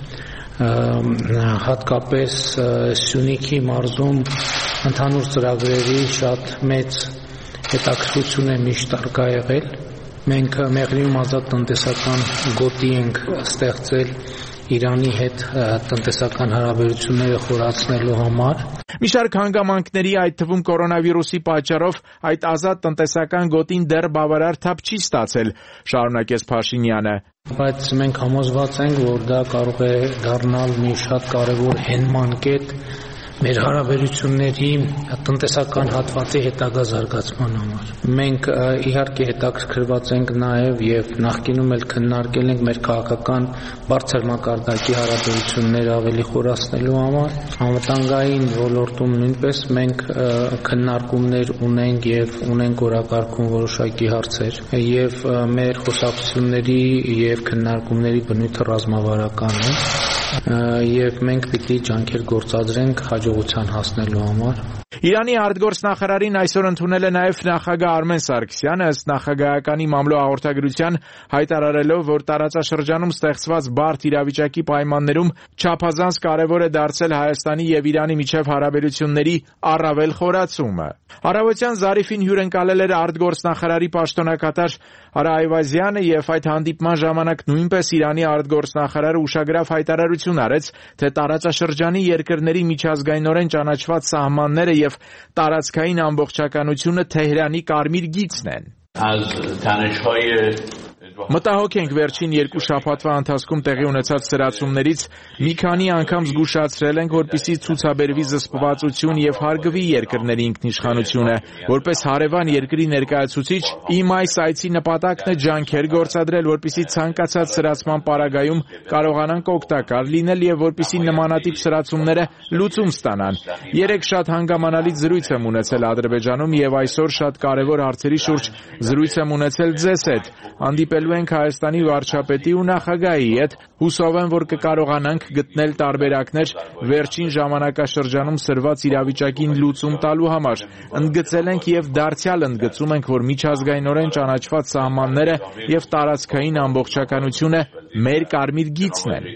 հատկապես Սյունիքի մարզում ընդհանուր ծրագրերի շատ մեծ հետաքրքրություն է միշտ արկա եղել։ Մենք Մեղրիում ազատ տնտեսական գոտի ենք ստեղծել Իրանի հետ տնտեսական հարաբերությունները խորացնելու համար։ Մի շարք հանգամանքների, այդ թվում կորոնավիրուսի պատճառով այդ ազատ տնտեսական գոտին դեռ բավարար թափ չի ստացել, շարունակեց Փաշինյանը։ Բայց մենք համոզված ենք, որ դա կարող է դառնալ մի շատ կարևոր հենման կետ մեր հարաբերությունների տնտեսական հատվածի հետագա զարգացման համար։ Մենք իհարկե հետաքրքրված ենք նաև եւ նախկինում էլ քննարկել ենք մեր քաղաքական բարձր մակարդակի հարաբերությունները ավելի խորացնելու համար։ Անվտանգային ոլորտում նույնպես մենք քննարկումներ ունենք եւ ունենք օրակարգում որոշակի հարցեր եւ մեր խոսակցությունների եւ քննարկումների բնույթը ռազմավարական է եւ մենք պիտի ջանքեր գործադրենք հաջողության հասնելու համար։ Իրանի արտգործնախարարին այսօր ընդունել է նաև նախագահ Արմեն Սարգսյանը, ըստ նախագահականի մամլո հաղորդագրության հայտարարելով, որ տարածաշրջանում ստեղծված բարդ իրավիճակի պայմաններում չափազանց կարևոր է դարձել Հայաստանի եւ Իրանի միջև հարաբերությունների առավել խորացումը։ Առավոտյան Զարիֆին հյուրընկալել էր արտգործնախարարի պաշտոնակատար Արա Այվազյանը եւ այդ հանդիպման ժամանակ նույնպես Իրանի արտգործնախարարը ուշագրավ հայտարարություն արեց, թե տարածաշրջանի երկրների միջազգայինորեն ճանաչված սահմանները եւ տարածքային ամբողջականությունը Թեհրանի կարմիր գիծն են։ Մտահոգ ենք վերջին 2 շաբաթվա ընթացքում տեղի ունեցած սրացումներից, մի քանի անգամ զգուշացրել ենք, որպեսզի ցուցաբերվի զսպվածություն եւ հարգվի երկրների ինքնիշխանությունը։ Որպես հարևան երկրի ներկայացուցիչ, իմ այս այցի նպատակն է ջանքեր գործադրել, որպեսզի ցանկացած սրացման պարագայում կարողանանք օգտակար լինել եւ որպեսզի նմանատիպ սրացումները լուծում ստանան։ Երեք շատ հանգամանալի զրույց եմ ունեցել Ադրբեջանում եւ այսօր շատ կարեւոր հարցերի շուրջ զրույց եմ ունեցել ձեզ հետ։ Հանդիպելու հանդիպելու ենք Հայաստանի վարչապետի ու նախագահի հետ։ Հուսով եմ, որ կկարողանանք գտնել տարբերակներ վերջին ժամանակաշրջանում սրված իրավիճակին լուծում տալու համար։ Ընդգծել ենք եւ դարձյալ ընդգծում ենք, որ միջազգայինորեն ճանաչված սահմանները եւ տարածքային ամբողջականությունը մեր կարմիր գիծն են։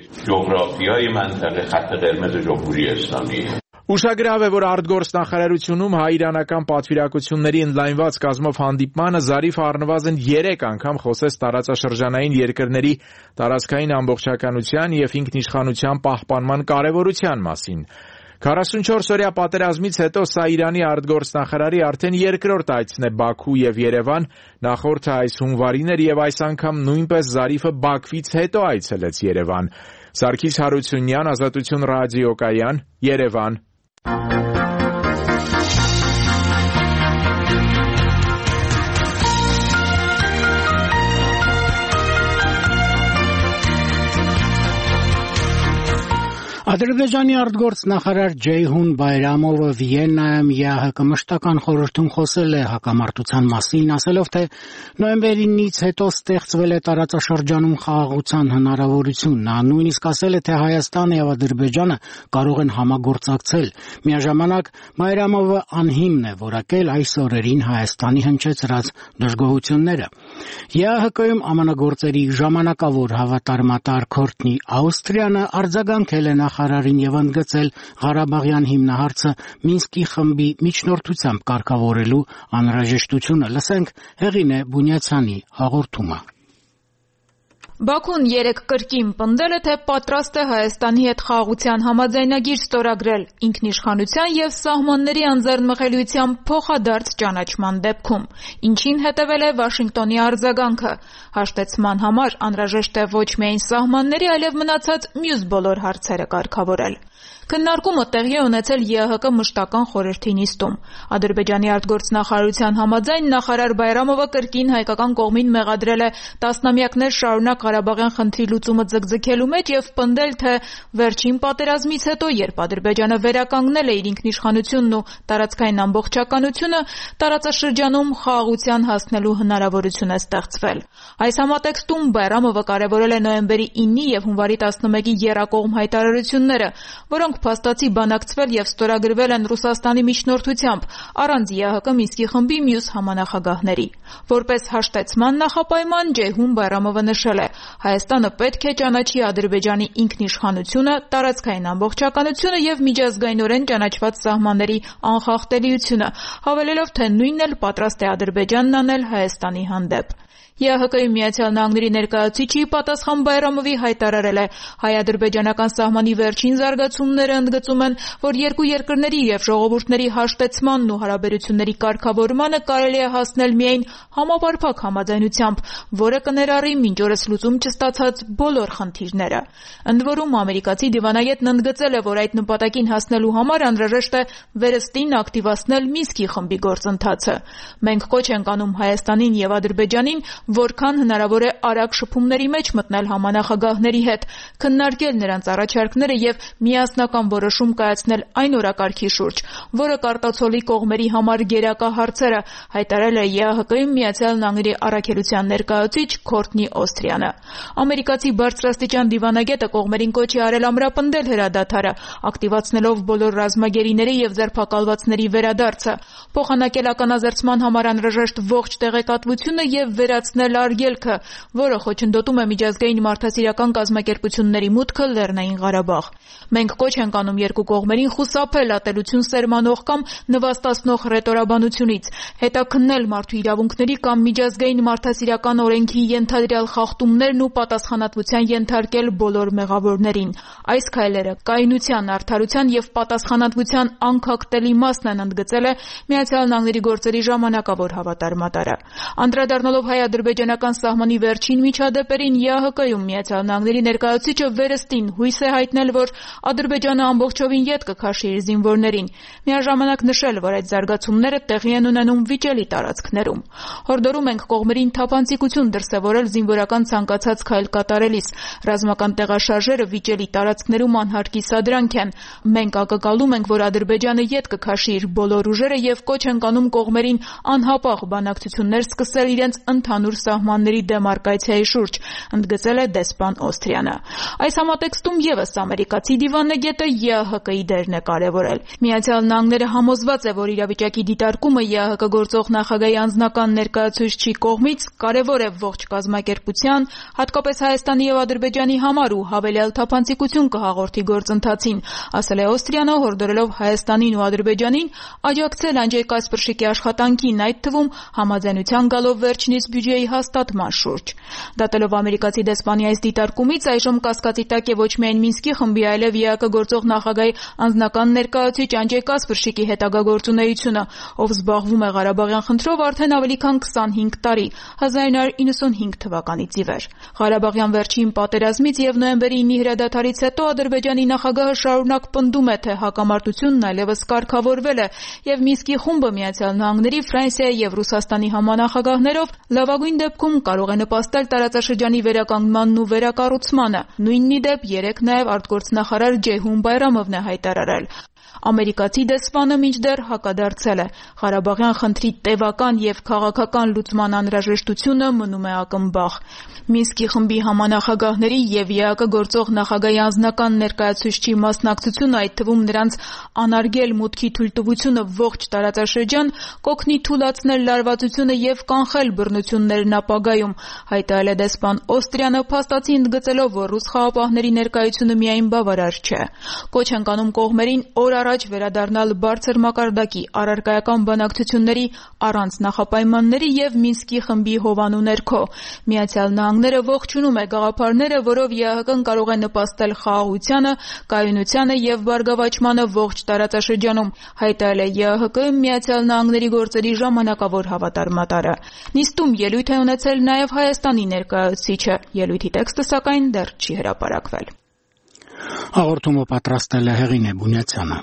Ուշագրավ է, որ արտգործնախարարությունում հայ-իրանական պատվիրակությունների ընդլայնված կազմով հանդիպմանը Զարիֆը առնվազն 3 անգամ խոսեց տարածաշրջանային երկրների տարածքային ամբողջականության եւ ինքնիշխանության պահպանման կարեւորության մասին։ 44-օրյա պատերազմից հետո սա Իրանի արտգործնախարարի արդեն երկրորդ այցն է Բաքու եւ Երևան, նախորդը այս հունվարին էր եւ այս անգամ նույնպես Զարիֆը Բաքվից հետո այցելեց Երևան։ Սարգիս Հարությունյան, Ազատություն ռադիոկայան, Երևան։ Ադրբեջանի արտգործնախարար Ջեյհուն Բայրամովը Վիեննայում ԵԱՀԿ մշտական խորհրդում խոսել է հակամարտության մասին, ասելով, թե նոյեմբերից հետո ստեղծվել է տարածաշրջանում խաղաղության հնարավորություն։ Նա նույնիսկ ասել է, թե Հայաստանը եւ Ադրբեջանը կարող են համագործակցել։ Միաժամանակ Բայրամովը անհիմն է որակել այս օրերին Հայաստանի հնչեցրած դժգոհությունները։ ԵԱՀԿ-ում ԱՄՆ-գործերի ժամանակավոր հավատարմատար Քորտնի Աուստրիանը արձագանքել է նախարարին եւ ընդգծել Ղարաբաղյան հիմնահարցը Մինսկի խմբի միջնորդությամբ կարգավորելու անհրաժեշտությունը։ Լսենք Հեղինե Բունյացյանի հաղորդումը։ Բաքուն 3 կրկին պնդել է, թե պատրաստ է Հայաստանի հետ խաղաղության համաձայնագիր ստորագրել ինքնիշխանության եւ սահմանների անձեռնմխելիության փոխադարձ ճանաչման դեպքում, ինչին հետևել է Վաշինգտոնի արձագանքը։ Հաշտեցման համար անհրաժեշտ է ոչ միայն սահմանների, այլև մնացած մյուս բոլոր հարցերը կարգավորել։ Քննարկումը տեղի է ունեցել ԵԱՀԿ մշտական խորհրդի նիստում։ Ադրբեջանի արտգործնախարարության համաձայն նախարար Բայրամովը կրկին հայկական կողմին մեղադրել է տասնամյակներ շարունակ Ղարաբաղյան խնդրի լուծումը ձգձգելու մեջ եւ պնդել, թե վերջին պատերազմից հետո, երբ Ադրբեջանը վերականգնել է իր ինքնիշխանությունն ու տարածքային ամբողջականությունը, տարածաշրջանում խաղաղության հասնելու հնարավորություն է ստեղծվել։ Այս համատեքստում Բայրամովը կարևորել է նոյեմբերի 9-ի եւ հունվարի 11-ի եռակողմ հայտարարությունները, որոնք փաստացի բանակցվել եւ ստորագրվել են Ռուսաստանի միջնորդությամբ առանց ԵԱՀԿ Մինսկի խմբի մյուս համանախագահների։ Որպես հաշտեցման նախապայման Ջեյհուն Բայրամովը նշել է. Հայաստանը պետք է ճանաչի Ադրբեջանի ինքնիշխանությունը, տարածքային ամբողջականությունը եւ միջազգայինորեն ճանաչված սահմանների անխախտելիությունը, հավելելով, թե նույնն էլ պատրաստ է Ադրբեջանն անել Հայաստանի հանդեպ։ ԵԱՀԿ-ի Միացյալ Նահանգների ներկայացուցիչի պատասխան Բայրամովի հայտարարել է. հայ-ադրբեջանական սահմանի վերջին զարգացումները ընդգծում են, որ երկու երկրների եւ ժողովուրդների հաշտեցմանն ու հարաբերությունների կարգավորմանը կարելի է հասնել միայն համապարփակ համաձայնությամբ, որը կներառի մինչ օրս լուծում չստացած բոլոր խնդիրները։ Ընդ որում ամերիկացի դիվանագետն ընդգծել է, որ այդ նպատակին հասնելու համար անհրաժեշտ է վերստին ակտիվացնել Մինսկի խմբի գործընթացը։ Մենք կոչ ենք անում Հայաստանին եւ Ադրբեջանին, որքան հնարավոր է արագ շփումների մեջ մտնել համանախագահների հետ, քննարկել նրանց առաջարկները եւ միասնական որոշում կայացնել այն օրակարգի շուրջ, որը կարտացոլի կողմերի համար գերակա հարցերը, հայտարարել է ԵԱՀԿ-ի Միացյալ Նահանգների առաքելության ներկայացուցիչ Քորտնի Օստրիանը։ Ամերիկացի բարձրաստիճան դիվանագետը կողմերին կոչ է արել ամրապնդել հրադադարը, ակտիվացնելով բոլոր ռազմագերիների եւ ձերբակալվածների վերադարձը, փոխանակել ականազերծման համար անհրաժեշտ ողջ տեղեկատվությունը եւ վերացնել արգելքը, որը խոչընդոտում է միջազգային մարդասիրական կազմակերպությունների մուտքը Լեռնային Ղարաբաղ։ Մենք կոչ ենք անում երկու կողմերին խուսափել ատելություն սերմանող կամ նվաստացնող ռետորաբանությունից, հետաքննել մարդու իրավունքների կամ միջազգային մարդասիրական օրենքի ենթադրյալ խախտումներն ու պատասխանատվության ենթարկել բոլոր մեղավորներին։ Այս քայլերը կայունության, արդարության եւ պատասխանատվության անքակտելի մասն են, ընդգծել է Միացյալ Նահանգների գործերի ժամանակավոր հավատարմատարը։ Անդրադառնալով հայ-ադրբեջանական սահմանի վերջին միջադեպերին ԵԱՀԿ-ում Միացյալ Նահանգների ներկայացուցիչը վերստին հույս է հայտնել, որ Ադրբեջանը ամբողջովին ետ կքաշի իր զինվորներին, միաժամանակ նշել, որ այդ զարգացումները տեղի են ունենում վիճելի տարածքներում։ Հորդորում ենք կողմերին թափանցիկություն դրսևորել զինվորական ցանկացած քայլ կատարելիս։ Ռազմական տեղաշարժերը վիճելի տարածքներում անհարկի սադրանք են։ Մենք ակնկալում ենք, որ Ադրբեջանը ետ կքաշի իր բոլոր ուժերը եւ կոչ ենք անում կողմերին անհապաղ բանակցություններ սկսել իրենց ընդհանուր սահմանների դեմարկացիայի շուրջ, ընդգծել է դեսպան Օստրյանը։ Այս համատեքստում եւս ամերիկացի դիվանագետը ԵԱՀԿ-ի դերն է կարևորել։ Միացյալ Նահանգները համոզված է, որ իրավիճակի դիտարկումը ԵԱՀԿ գործող նախագահի անձնական ներկայացուցչի կողմից կարևոր է ողջ կազմակերպության, հատկապես Հայաստանի եւ Ադրբեջանի համար ու հավելյալ թափանցիկություն կհաղորդի գործընթացին, ասել է Օստրյանը, հորդորելով Հայաստանին ու Ադրբեջանին աջակցել Անջեյ Կասպրշիկի աշխատանքին, այդ թվում համաձայնության գալով վերջինիս բյուջեի հաստատման շուրջ։ Դատելով ամերիկացի դեսպանի այս դիտարկումից, այժմ կասկածի տակ է ոչ միայն Մինսկի խմբի, այլև ԵԱՀԿ գործող նախագահի անձնական ներկայացուցիչ Անջեյ Կասպրշիկի հետագա գործունեությունը, ով զբաղվում է Ղարաբաղյան խնդրով արդեն ավելի քան 25 տարի, 1995 թվականից ի վեր։ Ղարաբաղյան վերջին պատերազմից եւ նոյեմբերի 9-ի հրադադարից հետո Ադրբեջանի նախագահը շարունակ պնդում է, թե հակամարտությունն այլևս կարգավորվել է եւ Մինսկի խումբը Միացյալ Նահանգների, Ֆրանսիայի եւ Ռուսաստանի համանախագահներով լավագույն դեպքում կարող է նպաստել տարածաշրջանի վերականգնմանն ու վերակառուցմանը։ Նույնն ի դեպ երեկ նաեւ արտգործնախարար Ջեյհուն Բայրամովն է հայտարարել։ Ամերիկացի դեսպանը մինչդեռ հակադարձել է։ Ղարաբաղյան խնդրի տևական եւ քաղաքական լուծման անհրաժեշտությունը մնում է ակնբախ։ Մինսկի խմբի համանախագահների եւ ԵԱՀԿ գործող նախագահի անձնական ներկայացուցչի մասնակցությունը, այդ թվում նրանց անարգել մուտքի թույլտվությունը ողջ տարածաշրջան, կօգնի թուլացնել լարվածությունը եւ կանխել բռնություններն ապագայում, հայտարարել է դեսպան Օստրյանը, փաստացի ընդգծելով, որ ռուս խաղապահների ներկայությունը միայն բավարար չէ։ Կոչ են կանում կողմերին օր առաջ վերադառնալ բարձր մակարդակի առարկայական բանակցությունների առանց նախապայմանների եւ Մինսկի խմբի հովանու ներքո։ Միացյալ Նահանգները ողջունում է գաղափարները, որով ԵԱՀԿ-ն կարող է նպաստել խաղաղությանը, կայունությանը եւ բարգավաճմանը ողջ տարածաշրջանում, հայտարարել է ԵԱՀԿ Միացյալ Նահանգների գործերի ժամանակավոր հավատարմատարը։ Նիստում ելույթ է ունեցել նաեւ Հայաստանի ներկայացուցիչը։ Ելույթի տեքստը սակայն դեռ չի հրապարակվել։ Հաղորդումը պատրաստել է Հեղինե Բունյացյանը։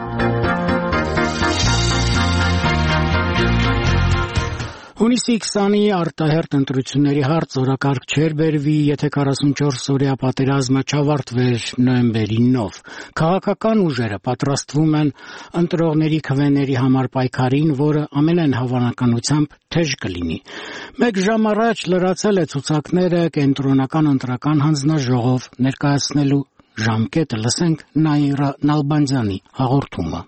Հունիսի 20-ի արտահերթ ընտրությունների հարց օրակարգ չէր բերվի, եթե 44-օրյա պատերազմը չավարտվեր նոյեմբերի 9-ով։ Քաղաքական ուժերը պատրաստվում են ընտրողների քվեների համար պայքարին, որը ամենայն հավանականությամբ թեժ կլինի։ Մեկ ժամ առաջ լրացել է ցուցակները կենտրոնական ընտրական հանձնաժողով ներկայացնելու ժամկետը։ Լսենք Նաիրա Նալբանդյանի հաղորդումը։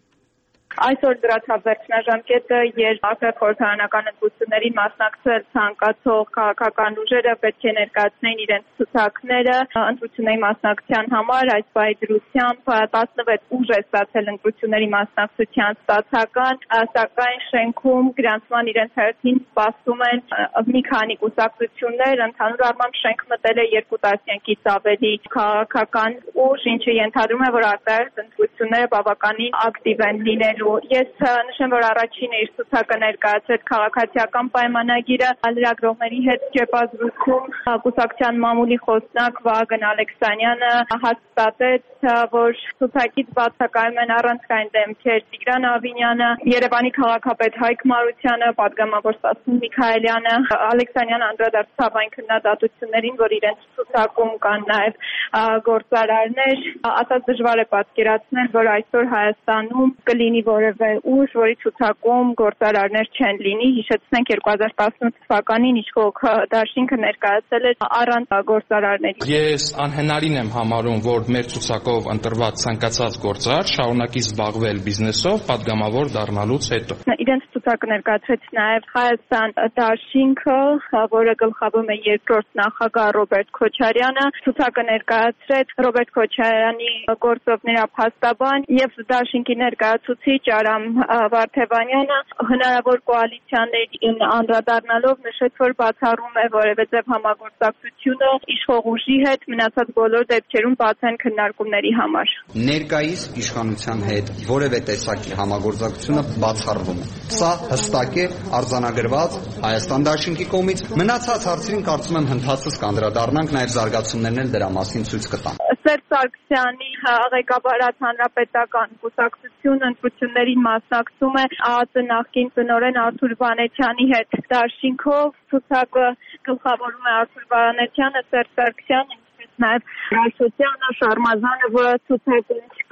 Այսօր դրացավ վերջնաժամկետը, երբ խորհրդարանական ընտրություններին մասնակցել ցանկացող քաղաքական ուժերը պետք է ներկայացնեն իրենց ցուցակները ընտրությունների մասնակցության համար։ Այս պահի դրությամբ 16 ուժ է ստացել ընտրությունների մասնակցության ստացական, սակայն շենքում գրանցման իրենց հերթին սպասում են մի քանի կուսակցություններ։ Ընդհանուր առմամբ շենք մտել է 2 տասնյակից ավելի քաղաքական ուժ, ինչը ենթադրում է, որ արտահերթ ընտրությունները բավականին ակտիվ են լինելու։ Ես նշեմ, որ առաջինը իր ցուցակը ներկայացրեց քաղաքացիական պայմանագիրը, լրագրողների հետ կեպազրույցում կուսակցության մամուլի խոսնակ Վահագն Ալեքսանյանը հաստատեց, որ ցուցակից բացակայում են առանցքային դեմքեր Տիգրան Ավինյանը, Երևանի քաղաքապետ Հայկ Մարությանը, պատգամավոր Սասուն Միքայելյանը։ Ալեքսանյանը անդրադարձավ այն քննադատություններին, որ իրենց ցուցակում կան նաև գործարարներ, ասած դժվար է պատկերացնել, որ այսօր Հայաստանում կլինի որևէ ուժ, որի ցուցակում գործարարներ չեն լինի։ Հիշեցնենք 2018 թվականին իշխող դաշինքը ներկայացել էր առանց գործարարների։ Ես անհնարին եմ համարում, որ մեր ցուցակով ընտրված ցանկացած գործարար շարունակի զբաղվել բիզնեսով պատգամավոր դառնալուց հետո։ Իրենց ցուցակը ներկայացրեց նաև Հայաստան դաշինքը, որը գլխավորում է երկրորդ նախագահ Ռոբերտ Քոչարյանը։ Ցուցակը ներկայացրեց Ռոբերտ Քոչարյանի գործողների փաստաբան եւ դաշինքի ներկայացուցիչ Արամ Վարդևանյանը հնարավոր կոալիցիաներին անդրադառնալով նշեց, որ բացառում է որևէ համագործակցությունը իշխող ուժի հետ, մնացած բոլոր դեպքերում բաց են քննարկումների համար։ Ներկայիս իշխանության հետ որևէ տեսակի համագործակցությունը բացառվում է։ Սա հստակ է արձանագրված Հայաստան դաշինքի կողմից։ Մնացած հարցերին կարծում եմ հնդածս կանդրադառնանք, նաև զարգացումներն էլ դրա մասին ցույց կտան։ Սերժ Սարգսյանի ղեկավարած հանրապետական կուսակցությունը ընտրություններին մասնակցում է ԱԱԾ նախկին տնօրեն Արթուր Վանեցյանի հետ դաշինքով։ Ցուցակը գլխավորում է Արթուր Վանեցյանը, Սերժ Սարգսյանը, նաև Ռաշոտյանը, Շարմազանը, որը ցուցակը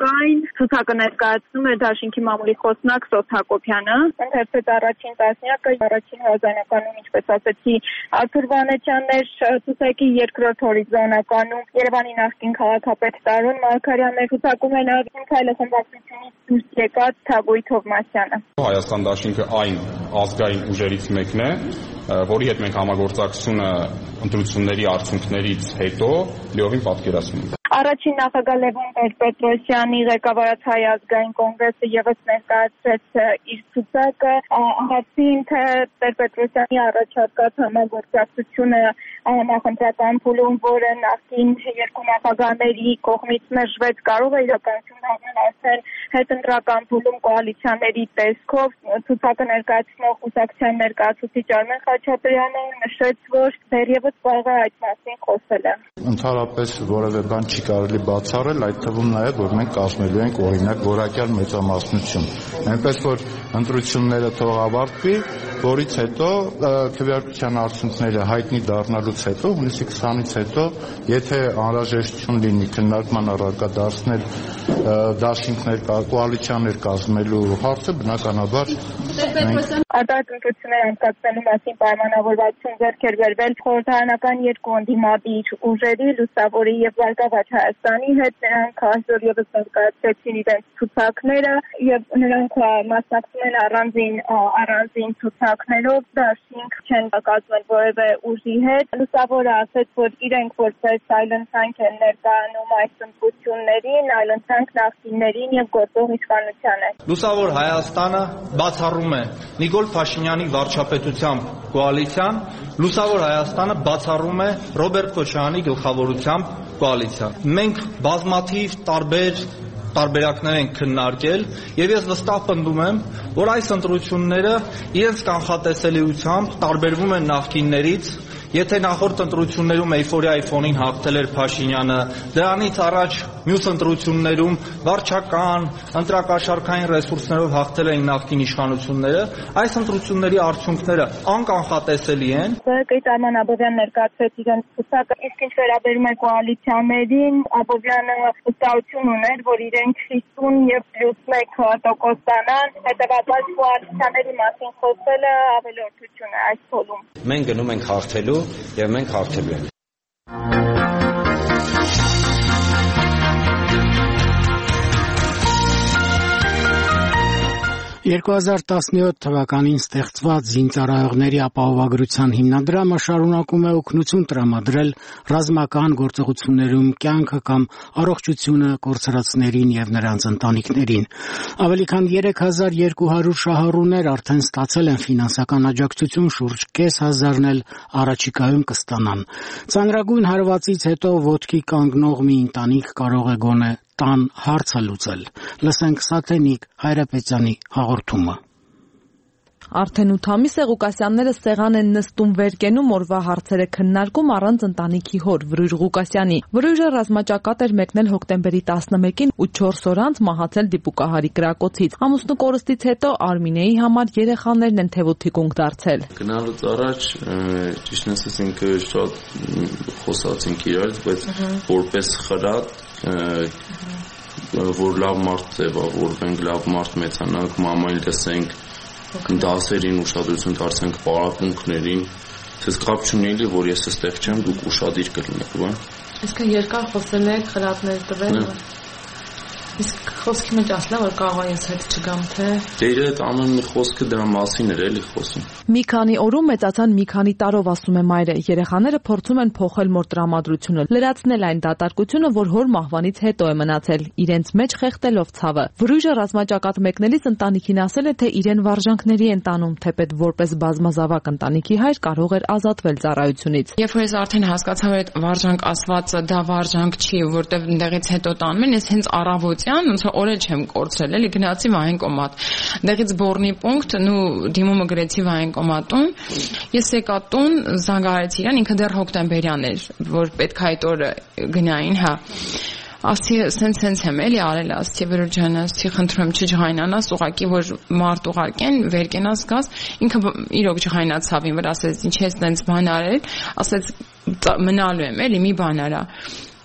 սակայն ցուցակը ներկայացնում է դաշինքի մամուլի խոսնակ Սոթ Հակոբյանը, ընթերցեց առաջին տասնյակը, առաջին հորիզոնականում, ինչպես ասացի, Արթուր Վանեցյանն էր, ցուցակի երկրորդ հորիզոնականում Երևանի նախկին քաղաքապետ Տարոն Մարգարյանն էր, ցուցակում է նաև Քայլը խմբակցությունից դուրս եկած Թագոյ Թովմասյանը։ Հայաստան դաշինքը այն ազգային ուժերից մեկն է, որի հետ մենք համագործակցությունը ընտրությունների արդյունքներից հետո լիովին պատկերացնում ենք։ Առաջին նախագահ Լևոն Տեր-Պետրոսյանի ղեկավարած Հայ ազգային կոնգրեսը ևս ներկայացրեց իր ցուցակը, ընդհանրին թե Տեր-Պետրոսյանի առաջարկած համագործակցությունը նախընտրական փուլում, որը նախկին երկու նախագահների կողմից մերժվեց, կարող է իրականություն դառնալ արդեն հետընտրական փուլում կոալիցիաների տեսքով։ Ցուցակը ներկայացնող կուսակցության ներկայացուցիչ Արմեն Խաչատրյանը նշեց, որ դեռևս կարող է այդ մասին խոսել։ Ընդհանրապես որևէ բան չի կարելի բացառել, այդ թվում նաև որ մենք կազմելու ենք օրինակ որակյալ մեծամասնություն, այնպես որ ընտրությունները թող ավարտվի, որից հետո քվեարկության արդյունքները հայտնի դառնալուց հետո, հունիսի 20-ից հետո, եթե անհրաժեշտություն լինի քննարկման առարկա դարձնել դաշինքներ, կոալիցիաներ կազմելու հարցը, բնականաբար Արտահայտ ընտրություններ անցկացնելու մասին պայմանավորվածություն ձեռք էր բերվել խորհրդարանական երկու ընդդիմադիր ուժերի, Լուսավորի եւ Բարգավաճ Հայաստանի հետ, նրանք այսօր ևս ներկայացրեցին իրենց ցուցակները եւ նրանք մասնակցում են առանձին ցուցակներով, դաշինք չեն կազմել որևէ ուժի հետ։ Լուսավորը ասաց, որ իրենք որպես այլընտրանք են ներկայանում այս ընտրություններին, այլընտրանք նախկիններին եւ գործող իշխանությանը։ Լուսավոր Հայաստանը բացառում է Նիկոլ Փաշինյանի վարչապետությամբ կոալիցիան, Լուսավոր Հայաստանը բացառում է Ռոբերտ Քոչարյանի գլխավորությամբ կոալիցիան։ Մենք բազմաթիվ տարբերակներ ենք քննարկել եւ ես վստահ պնդում եմ, որ այս ընտրությունները իրենց կանխատեսելիությամբ տարբերվում են նախկիններից։ Եթե նախորդ ընտրություններում էյֆորիայի ֆոնին հաղթել էր Փաշինյանը, դրանից առաջ մյուս ընտրություններում վարչական, ընտրակաշառքային ռեսուրսներով հաղթել էին նախկին իշխանությունները, այս ընտրությունների արդյունքները անկանխատեսելի են։ Գեյտ Արման Աբովյանն ներկայացրեց իրենց ցուցակը, իսկ ինչ վերաբերում է կոալիցիաներին, Աբովյանը վստահություն ուներ, որ իրենք 50 եւ +1% ստանան, հետեւաբար կոալիցիաների մասին խոսելը ավելորդություն է այս փուլում։ Մենք գնում ենք հաղթելու եւ մենք հաղթելու ենք։ 2017 թվականին ստեղծված Զինծառայողների ապահովագրության հիմնադրամը շարունակում է օգնություն տրամադրել ռազմական գործողություններում կյանքը կամ առողջությունը կորցրածներին եւ նրանց ընտանիքներին։ Ավելի քան 3200 շահառուներ արդեն ստացել են ֆինանսական աջակցություն, շուրջ 5,000-ն էլ առաջիկայում կստանան։ Ծանրագույն հարվածից հետո ոտքի կանգնող մի ընտանիք կարող է գոնե տան հարցը լուծել։ Լսենք Սաթենիկ Հայրապետյանի հաղորդումը։ Արդեն 8 ամիս է Ղուկասյանները սեղան են նստում վեր կենում օրվա հարցերը քննարկում առանց ընտանիքի հոր Վրույժ Ղուկասյանի։ Վրույժը ռազմաճակատ էր մեկնել հոկտեմբերի 11-ին ու 4 օր անց մահացել դիպուկահարի կրակոցից։ Ամուսնու կորստից հետո Արմինեի համար երեխաներն են թևոթիկունք դարձել։ Գնալուց առաջ ճիշտն ասած ինքը շատ խոսացինք իրար, բայց որպես խրատ որ լավ մարդ ձևավորվենք, լավ մարդ մեծանանք, մամային լսենք, դասերին ուշադրություն դարձնենք, պարապմունքներին, ցես կապ չունի, որ ես այստեղ չեմ, դուք ուշադիր կլինեք, բան։ Իսկ երկար խոսել եք, խրատներ տվել։ Իսկ խոսքի մեջ ասලා որ կարող է ես հետ չգամ թե։ Դերը այդ ամեն մի խոսքը դրա մասին էր էլի խոսում։ Մի քանի օրում մեծացան մի քանի տարով, ասում է մայրը։ Երեխաները փորձում են փոխել մոր տրամադրությունը, լրացնել այն դատարկությունը, որ հոր մահվանից հետո է մնացել, իրենց մեջ խեղդելով ցավը։ Վրույժը ռազմաճակատ մեկնելիս ընտանիքին ասել է, թե իրեն վարժանքների են տանում, թեպետ որպես բազմազավակ ընտանիքի հայր կարող էր ազատվել ծառայությունից։ Երբ որ ես արդեն հասկացա, որ այդ վարժանք ասվածը դա վարժանք չի, որտեվ ընդեղից հետո տանում են, ես հենց առավոտյան ոնց որ օրել չեմ կորցրել, էլի գնացի վահենկոմատ։ Դեղից բորնի պունկտ, դիմումը գրեցի վահենկոմատում։ Ես եկա տուն, զանգահարեցի իրան, ինքը դեռ հոկտեմբերյան էր, որ պետք է այդ օրը գնային, հա։ Ասի սենց եմ էլի արել, ասի Վրույժ ջան, ասի խնդրում չջղայնանաս, ուղղակի որ մարդ ուղարկեն, վեր կենաս գաս, ինքը իրոք ջղայնացավ ինձ, որ ասեց ինչ ես տենց բան արել, ասեց մնալու եմ, էլի մի բան արա։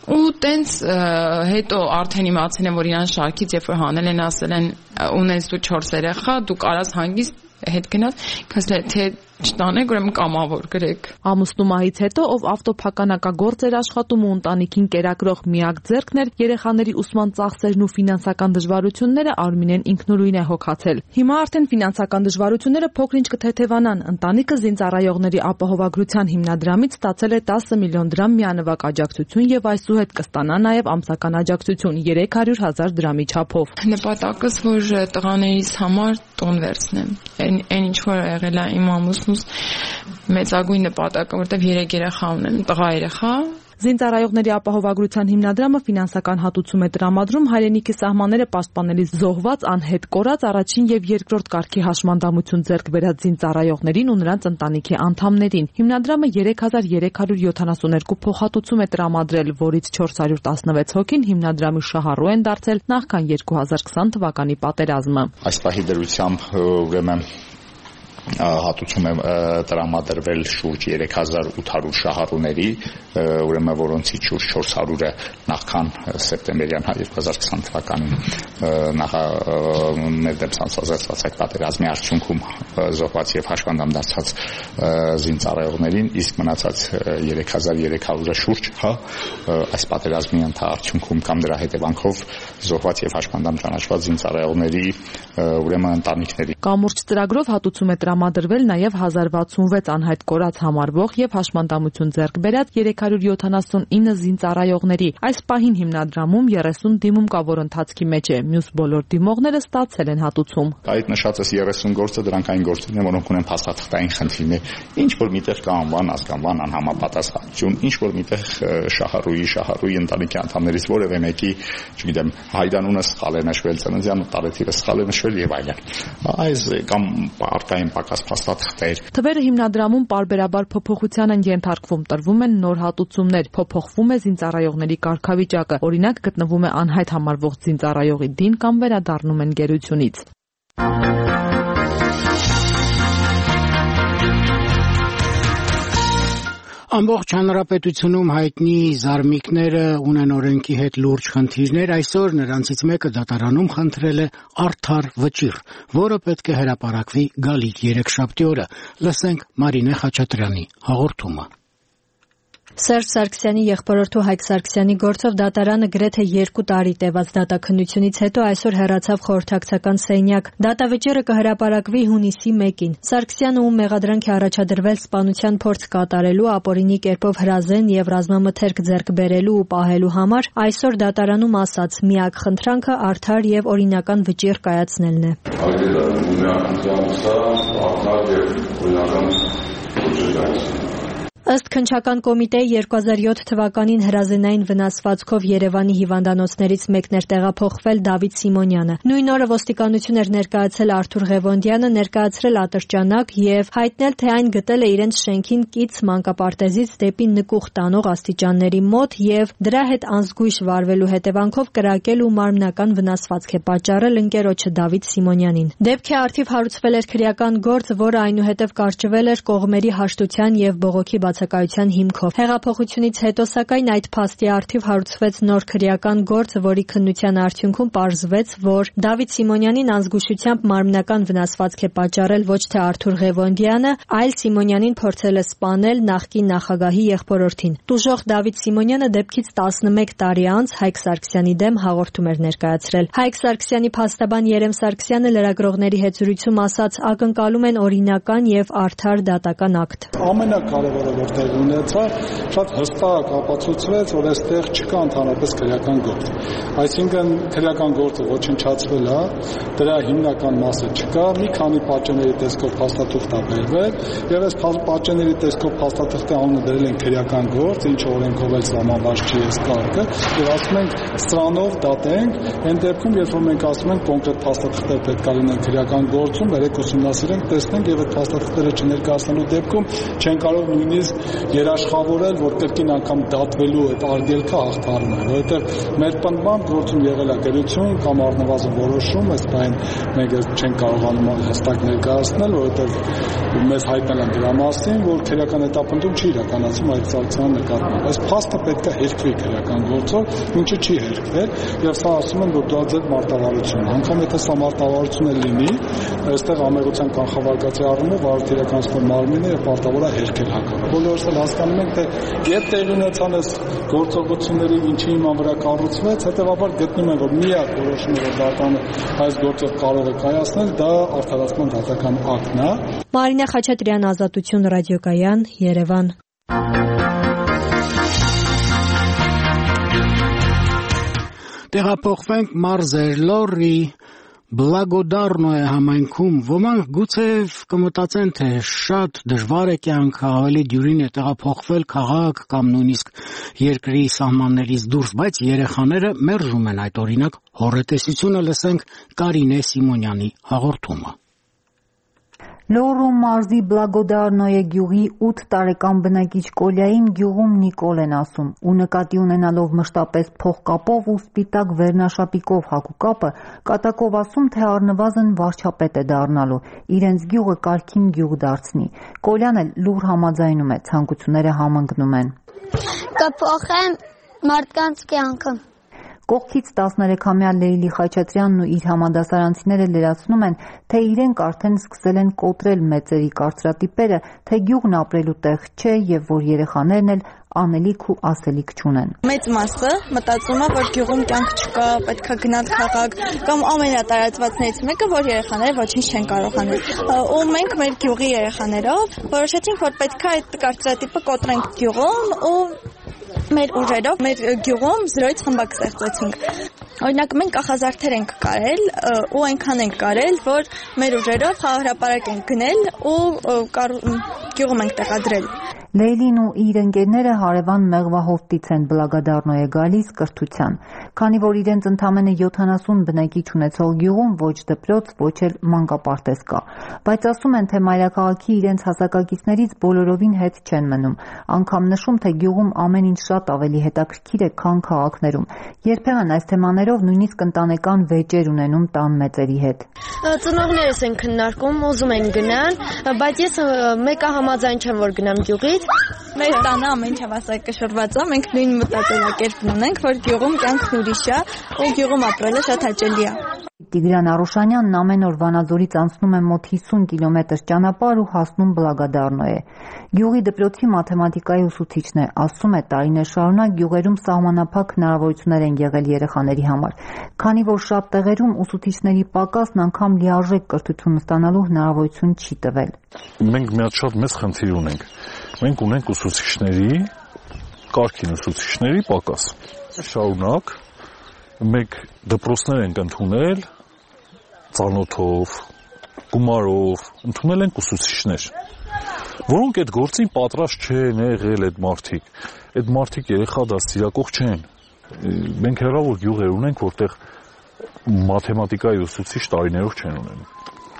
Ու տենց հետո արդեն իմացել են, որ իրան շարքից երբ որ հանել են, ասել են ունես դու 4 երեխա, դու կարաս հանգիստ հետ գնաց, ասել թե չտանեք, ուրեմն կամավոր գրեք։ Ամուսնու մահից հետո, ով ավտոփականակագործ էր աշխատում ու ընտանիքին կերակրող միակ ձեռքն էր, երեխաների ուսման ծախսերն ու ֆինանսական դժվարությունները Արմինեն ինքնուրույն է հոգացել։ Հիմա արդեն ֆինանսական դժվարությունները փոքր-ինչ կթեթևանան։ Ընտանիքը զինծառայողների ապահովագրության հիմնադրամից ստացել է 10 միլիոն դրամ միանվագ աջակցություն եւ այսուհետ կստանա նաեւ ամսական աջակցություն 300,000 դրամի չափով։ Նպատակս, որ տղաներիս համար տուն վերցնեմ։ Այն ինչ որ եղել է իմ ամուսնուս մեծագույն նպատակը, որտեղ 3 երեխա ունեմ, տղա երեխա։ Զինծառայողների ապահովագրության հիմնադրամը ֆինանսական հատուցում է տրամադրում հայրենիքի սահմանները պաշտպանելիս զոհված, անհետ կորած, առաջին եւ երկրորդ կարգի հաշմանդամություն ձեռք բերած զինծառայողներին ու նրանց ընտանիքի անդամներին։ Հիմնադրամը 3372 փոխհատուցում է տրամադրել, որից 416 հոգին հիմնադրամի շահառու են դարձել նախքան 2020 թվականի պատերազմը։ Այս պահի դրությամբ ուրեմն հատուցում է տրամադրվել շուրջ 3800 շահառուների, ուրեմն որոնցից շուրջ 400-ը նախքան սեպտեմբերյան 2020 թվականին ներդեմ սանձազերծված այդ պատերազմի արդյունքում զոհված եւ հաշվանդամ դարձած զինծառայողներին, իսկ մնացած 3300-ը շուրջ, այս պատերազմի արդյունքում կամ դրա հետևանքով զոհված եւ հաշվանդամ ճանաչված զինծառայողների ուրեմն ընտանիքների։ Կամուրջ ծրագրով հատուցում է տրամադրվել նաև 1066 անհայտ կորած համարվող եւ հաշմանդամություն ձեռք բերած 379 զինծառայողների։ Այս պահին հիմնադրամում 30 դիմում կա, որ ընթացքի մեջ է։ Մյուս բոլոր դիմողները ստացել են հատուցում։ Այդ նշածս 30 գործը դրանք այն գործերն են, որոնք ունեն փաստաթղթային խնդիրներ։ Ինչ որ միտեղ կա անվան, ազգանվան, անհամապատասխանություն, ինչ որ միտեղ շահառուի ընտանիքի անդամներից որևէ մեկի, չգիտեմ, հայրանունը սխալ է նշվել, ծննդյան տարեթիվը սխալ է նշվել եւ այլն։ Այս կամ արտային պակաս փաստաթղթեր։ Թվերը հիմնադրամում պարբերաբար փոփոխության են ենթարկվում, տրվում են նոր հատուցումներ, փոփոխվում է զինծառայողների կարգավիճակը, օրինակ գտնվում է անհայտ համարվող զինծառայողի դին կամ վերադառնում են գերությունից։ Ամբողջ հանրապետությունում հայտնի զարմիկները ունեն օրենքի հետ լուրջ խնդիրներ, այսօր նրանցից մեկը դատարանում խնդրել է արդար վճիռ, որը պետք է հրապարակվի գալիք երեքշաբթի օրը։ Լսենք Մարինե Խաչատրյանի հաղորդումը։ Սերժ Սարգսյանի եղբորորդու Հայկ Սարգսյանի գործով դատարանը գրեթե 2 տարի տևած դատաքննությունից հետո այսօր հեռացավ խորհրդակցական սենյակ։ Դատավճիռը կհրապարակվի հունիսի 1-ին։ Սարգսյանը, ում մեղադրանք է առաջադրվել սպանության փորձ կատարելու, ապօրինի կերպով հրազեն եւ ռազմամթերք ձեռք բերելու ու պահելու համար, այսօր դատարանում ասաց՝ միակ խնդրանքը արդար եւ օրինական վճիռ կայացնելն է։ Ըստ քննչական կոմիտեի 2007 թվականին հրազենային վնասվածքով Երևանի հիվանդանոցներից մեկն էր տեղափոխվել Դավիթ Սիմոնյանը։ Նույն օրը ոստիկանություն էր ներկայացել Արթուր Ղևոնդյանը, ներկայացրել ատրճանակ եւ հայտնել, թե այն գտել է իրենց շենքին կից մանկապարտեզից դեպի նկուղ տանող աստիճանների մոտ եւ դրա հետ անզգույշ վարվելու հետևանքով կրակել ու մարմնական վնասվածք է պատճառել ընկերոջը Դավիթ Սիմոնյանին։ Դեպքի առթիվ հարուցվել էր քրեական գործ, որը այնուհետև կարճվել էր կողմերի հաշտության եւ բողոքի բացակայության հիմքով։ Հեղափոխությունից հետո սակայն այդ փաստի առթիվ հարուցվեց նոր քրեական գործ, որի քննության արդյունքում պարզվեց, որ Դավիթ Սիմոնյանին անզգուշությամբ մարմնական վնասվածք է պատճառել ոչ թե Արթուր Ղևոնդյանը, այլ Սիմոնյանին փորձել է սպանել նախկին նախագահի եղբորորդին։ Տուժող Դավիթ Սիմոնյանը դեպքից 11 տարի անց Հայկ Սարգսյանի դեմ հաղորդում էր ներկայացրել։ Հայկ Սարգսյանի փաստաբան Երեմ Սարգսյանը լրագրողների հետ զրույցում ասաց՝ ակնկալում են օրինական եւ արդար դատական ակտ։ Ամենակարևորը որտեղ ունեցավ, շատ հստակ ապացուցվեց, որ այստեղ չկա ընդհանրապես քրեական գործ։ Այսինքն քրեական գործը ոչնչացվել է, դրա հիմնական մասը չկա, մի քանի պատճենների տեսքով փաստաթուղթ է բերվել, եւ այս պատճենների տեսքով փաստաթղթի անունը դրել են քրեական գործ, ինչ օրենքով էլ սահմանված չի այս կարգը, եւ ասում ենք սրանով դատենք, այն դեպքում, երբ որ մենք ասում ենք կոնկրետ փաստաթղթեր պետք է լինեն քրեական գործում, վերեք ուսումնասիրենք, տեսնենք եւ այդ փաստաթղթերը չներկայացնելու դեպքում չեն կարող նույնիսկ երաշխավորել, որ կրկին անգամ դատվելու այդ արգելքը հաղթարում է, որովհետև մեր պնդմամբ գործում եղել է գրություն կամ առնվազն որոշում, այս բան մենք չենք կարողանում հստակ ներկայացնել, որովհետև մեզ հայտնել են դրա մասին, որ քրեական հետապնդում չի իրականացում այդ սանկցիաների նկատմամբ։ Այս փաստը պետք է հերքվի քրեական գործով, ինչը չի հերքվել, եւ սա ասում են, որ դա ձեր մարտավարությունն է։ Անգամ եթե սա մարտավարությունը լինի, այստեղ ամերիկյան կանխավարկածի առումով վարորդական մարմինը եւ պարտավոր է հերքել հակառակ։ Բոլորս էլ հասկանում ենք, թե երբ տեղի ունեցան այս գործողությունների ինչի իման վրա կառուցվեց, հետեւաբար գտնում են, որ միակ որոշումը, որ դատանը այս գործով կարող է կայացնել, դա արդարացման դատական ակտն է։ Մարինա Խաչատրյան, Ազատություն ռադիոկայան, Երևան։ Տեղափոխվենք մարզեր Լորի Բլագոդարնոյ համայնքում ոմանք գուցեև կմտածեն, թե շատ դժվար է կյանքը, ավելի դյուրին է տեղափոխվել քաղաք կամ նույնիսկ երկրի սահմաններից դուրս, բայց երեխաները մերժում են այդ օրինակ հոռետեսությունը, լսենք Կարինե Սիմոնյանի հաղորդումը։ Լոռու մարզի Բլագոդարնոյե գյուղի 8 տարեկան բնակիչ Կոլյային գյուղում Նիկոլ են ասում ու նկատի ունենալով մշտապես փողկապով ու սպիտակ վերնաշապիկով հագուկապը կատակով ասում, թե առնվազն վարչապետ է դառնալու, իրենց գյուղը կարգին գյուղ դարձնի։ Կոլյան էլ լուռ համաձայնում է, ցանկությունները համընկնում են։ Կփոխեմ մարդկանց կյանքը։ Կողքից 13-ամյա Լեյլի Խաչատրյանն ու իր համադասարանցիները լրացնում են, թե իրենք արդեն սկսել են կոտրել մեծերի կարծրատիպերը, թե գյուղն ապրելու տեղ չէ եւ որ երեխաներն էլ անելիք ու ասելիք չունեն։ Մեծ մասը մտածում է, որ գյուղում կյանք չկա, պետք է գնալ քաղաք, կամ ամենատարածվածներից մեկը, որ երեխաները ոչինչ չեն կարող անել։ Ու մենք մեր գյուղի երեխաներով որոշեցինք, որ պետք է այդ կարծրատիպը կոտրենք գյուղում ու մեր ուժերով մեր գյուղում զրոյից խմբակ ստեղծեցինք։ Օրինակ մենք կախազարդեր ենք կարել ու այնքան ենք կարել, որ մեր ուժերով խաղահրապարակ ենք գնել ու գյուղում ենք տեղադրել։ Լեյլին ու իր ընկերները հարևան Մեղվահովտից են Բլագոդարնոյե գալիս կրթության, քանի որ իրենց ընդամենը 70 բնակիչ ունեցող գյուղում ոչ դպրոց, ոչ էլ մանկապարտեզ կա, բայց ասում են, թե մայրաքաղաքի իրենց հասակակիցներից բոլորովին հետ չեն մնում, անգամ նշում, թե գյուղում ամեն ինչ շատ ավելի հետաքրքիր է, քան քաղաքներում։ Երբեմն այս թեմաներով նույնիսկ ընտանեկան վեճեր ունենում տան մեծերի հետ։ Ծնողներս են քննարկում, ուզում են գնան, բայց ես մեկը համաձայն չեմ, որ գնամ գյուղից։ Մեր տանը ամեն ինչ հավասարակշռված է, մենք նույն մտածելակերպն ունենք, որ գյուղում կյանքն ուրիշ է ու գյուղում ապրելը շատ հաճելի է։ Տիգրան Արուշանյանն ամեն օր Վանաձորից անցնում է մոտ 50 կիլոմետր ճանապարհ ու հասնում Բլագոդարնոյե։ Գյուղի դպրոցի մաթեմատիկայի ուսուցիչն է, ասում է, տարիներ շարունակ գյուղերում սահմանափակ հնարավորություններ են եղել երեխաների համար, քանի որ շատ տեղերում ուսուցիչների պակասն անգամ լիարժեք կրթություն ստանալու հնարավորություն չի տվել։ Մենք մի հատ շատ մեծ խնդիր ունենք։ Մենք ունենք ուսուցիչների, կարգին ուսուցիչների պակաս։ Շարունակ մենք դպրոցներ ենք ընդունել ծանոթով, գումարով, ընդունել ենք ուսուցիչներ, որոնք այդ գործին պատրաստ չեն եղել այդ մարդիկ։ Այդ մարդիկ երեխա դաստիարակող չեն։ Մենք հեռավոր գյուղեր ունենք, որտեղ մաթեմատիկայի ուսուցիչ տարիներով չեն ունենում։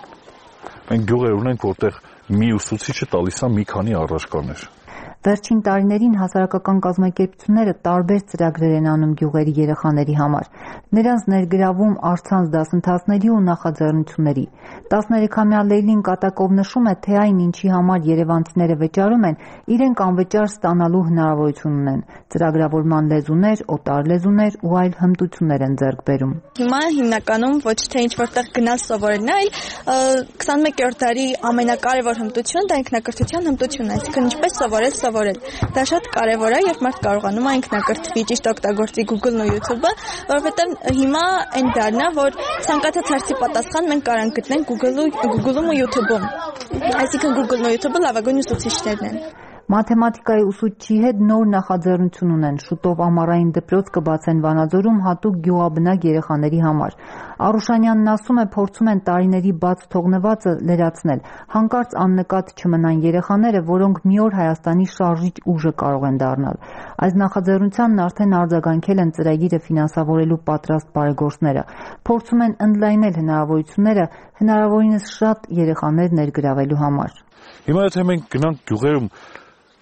Մենք գյուղեր ունենք, որտեղ մի ուսուցիչը տալիս է մի քանի առարկաներ։ Վերջին տարիներին հասարակական կազմակերպությունները տարբեր ծրագրեր են անում գյուղերի երեխաների համար։ Նրանց ներգրավում առցանց դասընթացների ու նախաձեռնությունների։ 13-ամյա Լեյլին կատակով նշում է, թե այն ինչի համար երևանցիները վճարում են, իրենք անվճար ստանալու հնարավորություն ունեն։ Ծրագրավորման լեզուներ, օտար լեզուներ ու այլ հմտություններ են ձեռք բերում։ Հիմա հիմնականում ոչ թե ինչ որտեղ գնալ սովորելն է, այլ 21-րդ դարի ամենակարևոր հմտություն դա ինքնակրթության հմտությունն է, այսինքն ինչպես սովորել։ Դա շատ կարևոր է, երբ մարդ կարողանում է ինքնակրթվի, ճիշտ օգտագործի Google-ն ու YouTube-ը, որովհետև հիմա այն դարն է, որ ցանկացած հարցի պատասխան մենք կարող ենք գտնել Google-ում ու YouTube-ում։ Այսինքն Google-ն ու YouTube-ը լավագույն ուսուցիչներն են։ Մաթեմատիկայի ուսուցչի հետ նոր նախաձեռնություն ունեն, շուտով ամառային դպրոց կբացեն Վանաձորում հատուկ գյուղաբնակ երեխաների համար։ Արուշանյանն ասում է, փորձում են տարիների բաց թողնվածը լրացնել, հանկարծ աննկատ չմնան երեխաները, որոնք մի օր Հայաստանի շարժիչ ուժը կարող են դառնալ։ Այս նախաձեռնությանն արդեն արձագանքել են ծրագիրը ֆինանսավորելու պատրաստ բարեգործները։ Փորձում են ընդլայնել հնարավորությունները հնարավորինս շատ երեխաներ ներգրավելու համար։ Հիմա եթե մենք գնանք գյուղերում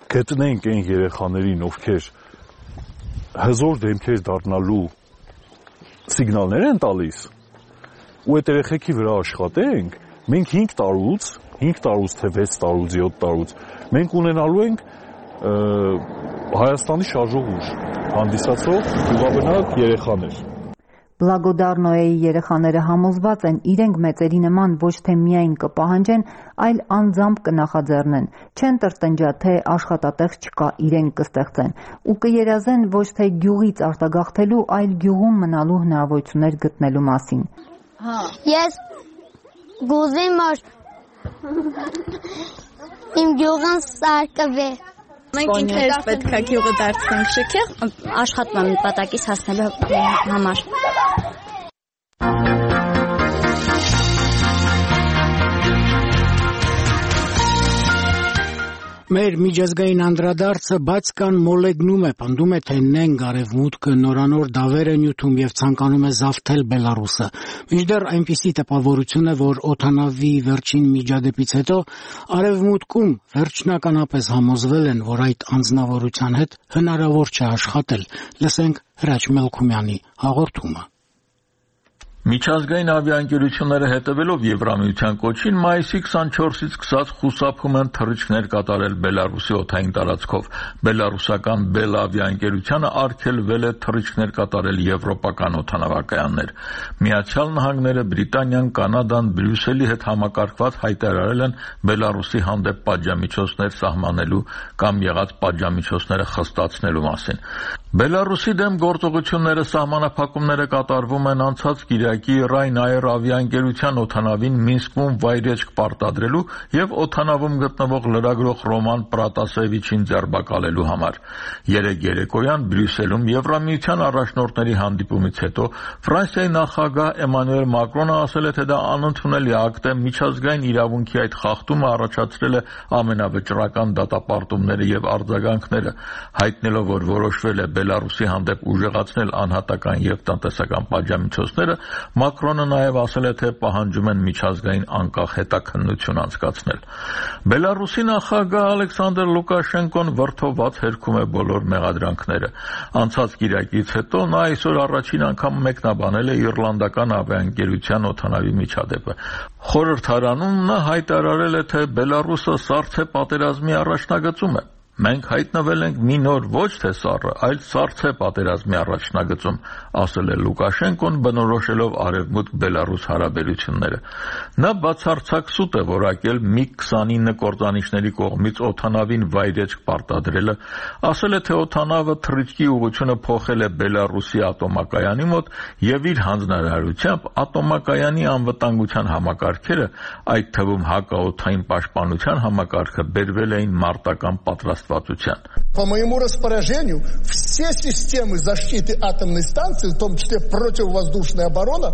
գտնենք այն երեխաներին, ովքեր հզոր դեմքեր դառնալու սիգնալներ են տալիս, ու այդ երեխեքի վրա աշխատենք, մենք 5 տարուց թե 6 տարուց, 7 տարուց մենք ունենալու ենք Հայաստանի շարժող ուժ հանդիսացող գյուղաբնակ երեխաներ։ Բլագոդարնոյի երեխաները համոզված են իրենք մեծերի նման ոչ թե միայն կպահանջեն, այլ անձամբ կնախաձեռնեն, չեն տրտնջա, թե աշխատատեղ չկա, իրենք կստեղծեն ու կերազեն ոչ թե գյուղից արտագաղթելու, այլ գյուղում մնալու հնարավորություններ գտնելու մասին։ Ես գուզեմ որ իմ գյուղն սարկվե։ Մենք ինքներս պետք է գյուղը դարձնենք շքեղ, աշխատում եմ նպատակից հասնելու համար։ Մեր միջազգային անդրադարձը բաց կան մոլեգնում է, պնդում է, թե նենք արևմուտքը նորանոր դավեր է նյութում եւ ցանկանում է զավթել Բելարուսը։ Մինչդեռ այնպիսի տպավորություն է, որ օդանավի վերջին միջադեպից հետո արևմուտքում վերջնականապես համոզվել են, որ այդ անձնավորության հետ հնարավոր չէ աշխատել։ Լսենք Հրաչ Մելքումյանի հաղորդումը։ Միջազգային ավիաընկերությունները հետևելով Եվրամիության կոչին մայիսի 24-ից սկսած խուսափում են թռիչքներ կատարել Բելարուսի օդային տարածքով։ Բելարուսական Bell ավիաընկերությանը արգելվել է թռիչքներ կատարել եվրոպական օդանավակայաններ։ Միացյալ Նահանգները, Բրիտանիան, Կանադան Բրյուսելի հետ համակարգված հայտարարել են Բելարուսի հանդեպ պատժամիջոցներ սահմանելու կամ եղած պատժամիջոցները խստացնելու մասին։ Բելարուսի դեմ գործողությունները սահմանափակումները կատարվում են անցած կիրակի Ryanair ավիաընկերության օդանավին Մինսկում վայրեջք պարտադրելու եւ օդանավում գտնվող լրագրող Ռոման Պրատասևիչին ձերբակալելու համար։ Երեկ երեկոյան Բրյուսելում Եվրամիության առաջնորդների հանդիպումից հետո Ֆրանսիայի նախագահ Էմանուել Մակրոնը ասել է, թե դա անընդունելի ակտ է, միջազգային իրավունքի այդ խախտումը առաջացրել է ամենավճռական դատապարտումները եւ արձագանքները, հայտնելով, որ որոշվել է Բելարուսի հանդեպ ուժեղացնել անհատական եւ տնտեսական պատժամիջոցները, Մակրոնը նաեւ ասել է, թե պահանջում են միջազգային անկախ հետաքննություն անցկացնել։ Բելարուսի նախագահ Ալեքսանդր Լուկաշենկոն վրդովված հերքում է բոլոր մեղադրանքները։ Անցած կիրակից հետո նա այսօր առաջին անգամ մեկնաբանել է իռլանդական ավիաընկերության օդանավի միջադեպը։ Խորհրդարանում նա հայտարարել է, թե Բելարուսը սառցե պատերազմի առաջնագծում է։ Մենք հայտնվել ենք մի նոր ոչ թե սառը, այլ սառցե պատերազմի առաջնագծում, ասել է Լուկաշենկոն, բնորոշելով արևմուտք-Բելարուս հարաբերությունները։ Նա բացարձակ սուտ է որակել MiG-29 կործանիչների կողմից օդանավին վայրեջք պարտադրելը, ասել է, թե օդանավը թռիչքի ուղղությունը փոխել է Բելարուսի ատոմակայանի մոտ եւ իր հանձնարարությամբ ատոմակայանի անվտանգության համակարգերը, այդ թվում հակաօդային պաշտպանության համակարգը, բերվել էին մարտական պատրաստ. По моему распоряжению все системы защиты атомной станции, в том числе противовоздушная оборона,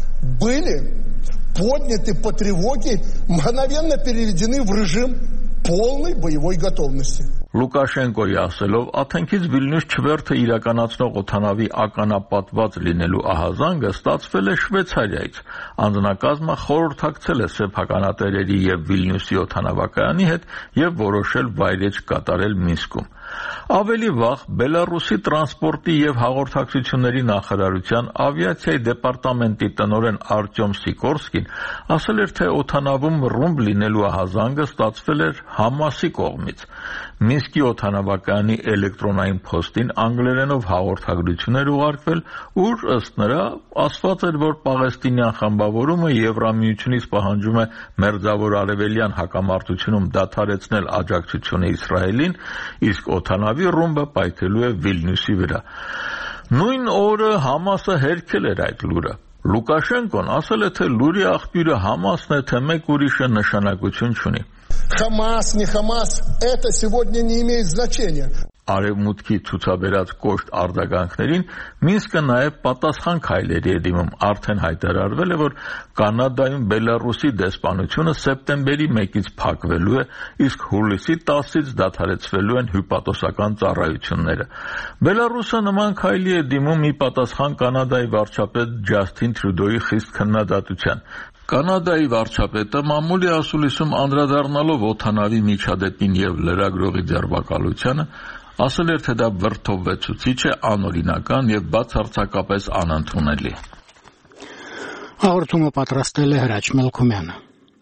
были подняты по тревоге, мгновенно переведены в режим полной боевой готовности. Լուկաշենկոյի ասելով, Աթենքից Վիլնյուս չվերթը իրականացնող օդանավի ականապատված լինելու ահազանգը ստացվել է Շվեյցարիայից։ Անձնակազմը խորհրդակցել է սեփականատերերի եւ Վիլնյուսի օդանավակայանի հետ եւ որոշել վայրեջք կատարել Մինսկում։ Ավելի վաղ Բելարուսի տրանսպորտի եւ հաղորդակցությունների նախարարության ավիացիայի դեպարտամենտի տնօրեն Արտյոմ Սիկորսկին ասել էր, թե օդանավում ռումբ լինելու ահազանգը ստացվել էր Համասի կողմից։ Մինսկի օդանավակայանի էլեկտրոնային փոստին անգլերենով հաղորդագրություն էր ուղարկվել, ուր ըստ նրա ասված էր, որ պաղեստինյան խմբավորումը Եվրամիությունից պահանջում է մերձավոր արևելյան հակամարտությունում դադարեցնել աջակցությունը Իսրայելին, իսկ օդանավի ռումբը պայթելու է Վիլնյուսի վրա։ Նույն օրը Համասը հերքել էր այդ լուրը։ Լուկաշենկոն ասել է, թե լուրի աղբյուրը Համասն է, թե մեկ ուրիշը նշանակություն չունի։ Хамас, не Хамас, это сегодня не имеет значения. Արևմուտքի ցուցաբերած կոշտ արձագանքներին Մինսկը նաև պատասխան քայլերի է դիմում, արդեն հայտարարվել է, որ Կանադայում Բելարուսի դեսպանությունը սեպտեմբերի 1-ից փակվելու է, իսկ հուլիսի 10-ից դադարեցվելու են հյուպատոսական ծառայությունները։ Բելարուսը նման քայլի է դիմում ի պատասխան Կանադայի վարչապետ Ջասթին Թրյուդոյի խիստ քննադատության։ Կանադայի վարչապետը մամուլի ասուլիսում անդրադառնալով օդանավի միջադեպին եւ լրագրողի ձերբակալությանը ասել էր, թե դա վրդովվեցուցիչ է, անօրինական եւ բացարձակապես անընդունելի։ Հաղորդումը պատրաստել է Հրաչ Մելքումյանը։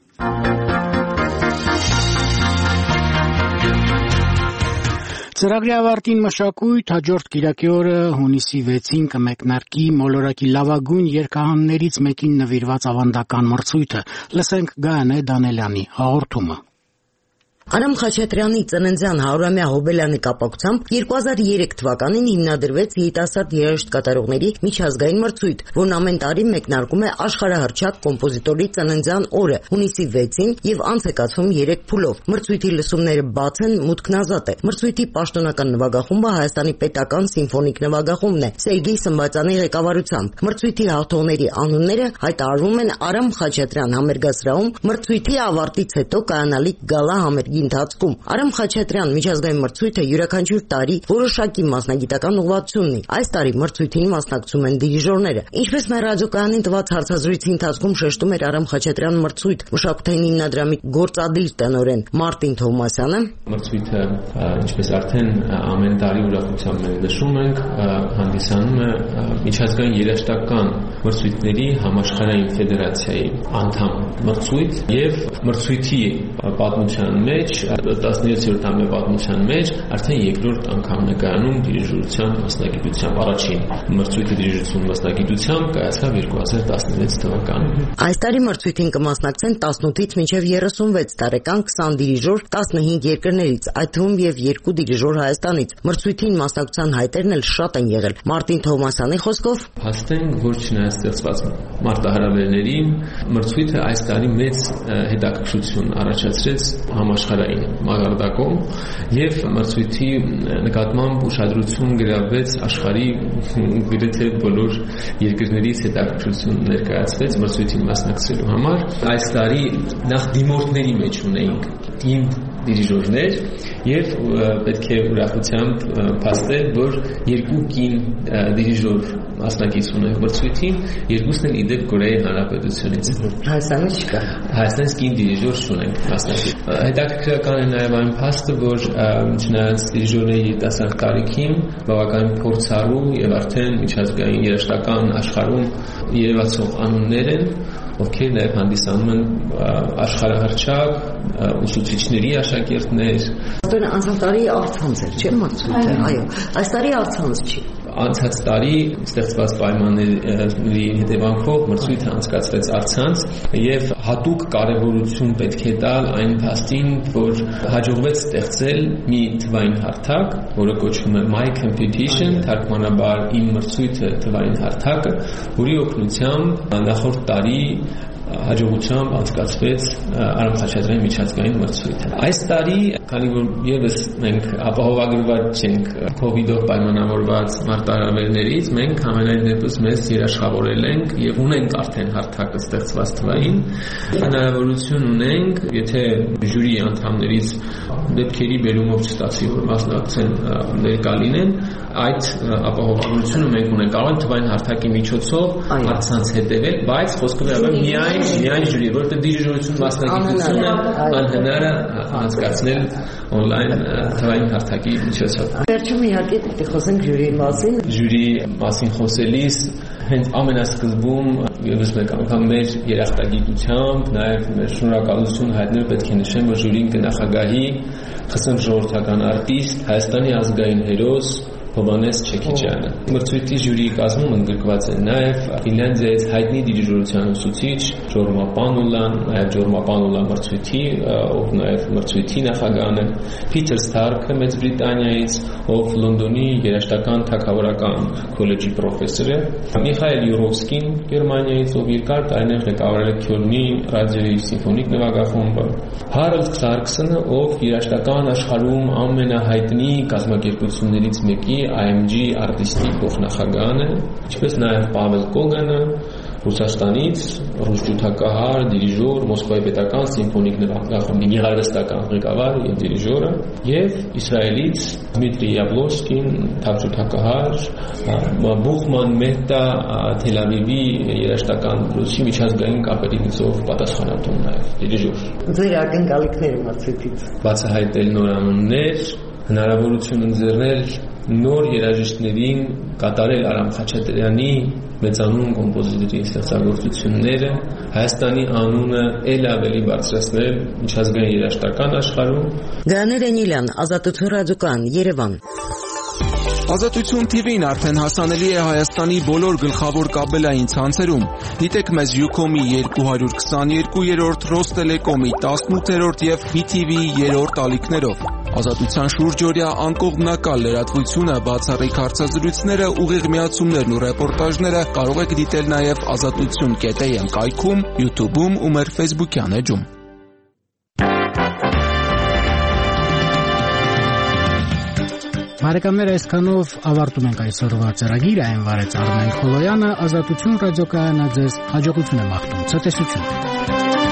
Ծրագրի ավարտին մշակույթ հաջորդ կիրակի օրը հունիսի 6-ին կմեկնարկի մոլորակի լավագույն երգահաններից մեկին նվիրված ավանդական մրցույթը։ Լսենք Գայանե Դանելյանի հաղորդումը։ Արամ Խաչատրյանի ծննդյան 100-ամյա հոբելյանի կապակցությամբ 2003 թվականին հիմնադրվեց երիտասարդ երաժիշտ կատարողների միջազգային մրցույթ, որն ամեն տարի մեկնարկում է աշխարհահռչակ կոմպոզիտորի ծննդյան օրը հունիսի 6-ին եւ անց է կացվում 3 փուլով։ Մրցույթի լսումները բաց են, մուտքն ազատ է։ Մրցույթի պաշտոնական նվագախումբը Հայաստանի պետական սիմֆոնիկ նվագախումբն է Սերգեյ Սմբատյանի ղեկավարությամբ։ Մրցույթի հաղթողների անունները հայտարարվում են Արամ Խաչատրյան համերգասրահում մրցույթի ավարտից հետո կայանալիք գալա ընթացքում։ Արամ Խաչատրյան միջազգային մրցույթը յուրաքանչյուր տարի որոշակի մասնագիտական ուղղվածություն ունի։ Այս տարի մրցույթին մասնակցում են դիրիժորները։ Ինչպես մեր ռադիոկայանին տված հարցազրույցի ընթացքում շեշտում էր Արամ Խաչատրյան մրցույթ մշակութային հիմնադրամի գործադիր տնօրեն Մարտին Թովմասյանը, մրցույթը, ինչպես արդեն ամեն տարի ուրախությամբ նշում ենք, հանդիսանում է միջազգային երաժշտական մրցույթների համաշխարհային ֆեդերացիայի անդամ մրցույթ եւ մրցույթի պատմության մեջ 17-րդ ամյա պատմության մեջ արդեն երկրորդ անգամն է կայանում դիրիժորության մասնագիտությամբ։ Առաջին մրցույթը դիրիժորություն մասնագիտությամբ կայացավ 2016 թվականին։ Այս տարի մրցույթին կմասնակցեն 18-ից մինչև 36 տարեկան 20 դիրիժոր 15 երկրներից, այդ թվում եւ 2 դիրիժոր Հայաստանից։ Մրցույթին մասնակցության հայտերն էլ շատ են եղել։ Մարտին Թովմասյանի խոսքով, հաստենք, որ չնայած ստեղծված մարտահրավերներին, մրցույթը այս տարի մեծ հետաքրքրություն առաջացրեց համաշխարհային մակարդակում եւ մրցույթի նկատմամբ ուշադրություն գրավեց աշխարհի գրեթե բոլոր երկրներից հետաքրքրություն ներկայացվեց մրցույթին մասնակցելու համար։ Այս տարի նախ դիմորդների մեջ ունեինք կին դիրիժորներ եւ պետք է ուրախությամբ փաստել, որ 2 կին դիրիժոր մասնակից ունենք մրցույթին, երկուսն են իդեպ Կորեայի Հանրապետությունից։ Հայաստանից չկա։ Հայաստանից կին դիրիժոր չունենք մասնակից։ Հետաքրքրական է նաեւ այն փաստը, որ չնայած դիրիժորների երիտասարդ տարիքին բավականին փորձառու եւ արդեն միջազգային երաժշտական աշխարհում երևացող անուններ են, ովքեր նաև հանդիսանում են աշխարհահռչակ ուսուցիչների աշակերտներ։ Անցած տարի առցանց էր, չէ՞ մրցույթը։ Այո, այս տարի առցանց չի։ Անցած տարի ստեղծված պայմանների հետևանքով մրցույթը անցկացվեց առցանց եւ հատուկ կարեւորություն պետք է տալ այն փաստին, որ հաջողվեց ստեղծել մի թվային հարթակ, որը կոչվում է My Competition, թարգմանաբար իմ մրցույթը թվային հարթակը, որի օգնությամբ նախորդ տարի հաջողությամբ անցկացվեց Արամ Խաչատրյանի միջազգային մրցույթը։ Այս տարի, քանի որ եւս մենք ապահովագրված չենք COVID-ով պայմանավորված մարտահրավերներից, մենք ամենայն դեպս մեզ երաշխավորել ենք եւ ունենք արդեն հարթակը ստեղծված թվային։ Հնարավորություն ունենք, եթե ժյուրի անդամներից դեպքերի բերումով չստացվի, որ մասնակցեն ներկա լինեն, այդ ապահովագրությունը մենք ունենք, կարող ենք թվային հարթակի միջոցով առցանց հետևել, բայց խոսքը վերաբերում միայն ժյուրի, որովհետեւ դիրիժորություն մասնագիտությունը անհնար է անցկացնել on-line թվային հարթակի միջոցով։ Վերջում իհարկե պետք է խոսենք ժյուրիի մասին։ Ժյուրի մասին խոսելիս հենց ամենասկզբում եւս մեկ անգամ մեր երախտագիտությամբ, նաեւ մեր շնորհակալություն հայտնել պետք է նշեմ, որ ժյուրին կնախագահի ԽՍՀՄ ժողովրդական արտիստ, Հայաստանի ազգային հերոս Հովհաննես Չեքիջյանը։ Մրցույթի ժյուրիի կազմում ընդգրկված են նաև Ֆինլանդիայից հայտնի դիրիժորության ուսուցիչ Ջորմա Պանուլան, նաև Ջորմա Պանուլա մրցույթի, ով նաև մրցույթի նախագահն է, Փիթեր Սթարքը Մեծ Բրիտանիայից, ով Լոնդոնի երաժշտական թագավորական քոլեջի պրոֆեսոր է, Միխայել Յուրովսկին Գերմանիայից, ով երկար տարիներ ղեկավարել է Քյոլնի ռադիոյի սիմֆոնիկ նվագախումբը, Հարալդ Քլարքսոնը, ով երաժշտական աշխարհում ամենահայտնի կազմակերպություններից մեկի IMG արտիստի փոխնախագահն է, ինչպես նաև Պավել Կոգանը, Ռուսաստանից ռուս ջութակահար, դիրիժոր, Մոսկվայի պետական սիմֆոնիկ նվագախմբի գեղարվեստական ղեկավար եւ դիրիժորը, եւ Իսրայելից Դմիտրի Յաբլովսկին, թավջութակահար, Բուխման Մեհտա Թել Ավիվի երաժշտական դպրոցի միջազգային կապերի գծով պատասխանատուն նաեւ դիրիժոր։ Ձեր ակնկալիքները մրցույթից։ Բացահայտել նոր անուններ, հնարավորություն ընձեռնել նոր երաժիշտներին կատարել Արամ Խաչատրյանի մեծանուն կոմպոզիտորի ստեղծագործությունները, Հայաստանի անունը ել ավելի բարձրացնել միջազգային երաժշտական աշխարհում։ Գաներ Էնիլյան, Ազատություն ռադիոկայան, Երևան։ Ազատություն TV-ն արդեն հասանելի է Հայաստանի բոլոր գլխավոր կաբելային ցանցերում։ Դիտեք մեզ Ucom-ի 222-րդ, Ռոստելեկոմի 18-րդ եւ BTV-ի 3-րդ ալիքներով։ Ազատության շուրջօրյա անկողմնակալ լրատվությունը, բացառիկ հարցազրույցները, ուղիղ միացումներն ու ռեպորտաժները կարող եք դիտել նաեւ azatutun.am կայքում, YouTube-ում ու մեր Facebook-յան էջում։ Բարեկամներ, այսքանով ավարտում ենք այսօրվա ծրագիրը, այն վարեց Արմեն Խոլոյանը, Ազատություն ռադիոկայանը ձեզ հաջողություն է մաղթում, ցտեսություն։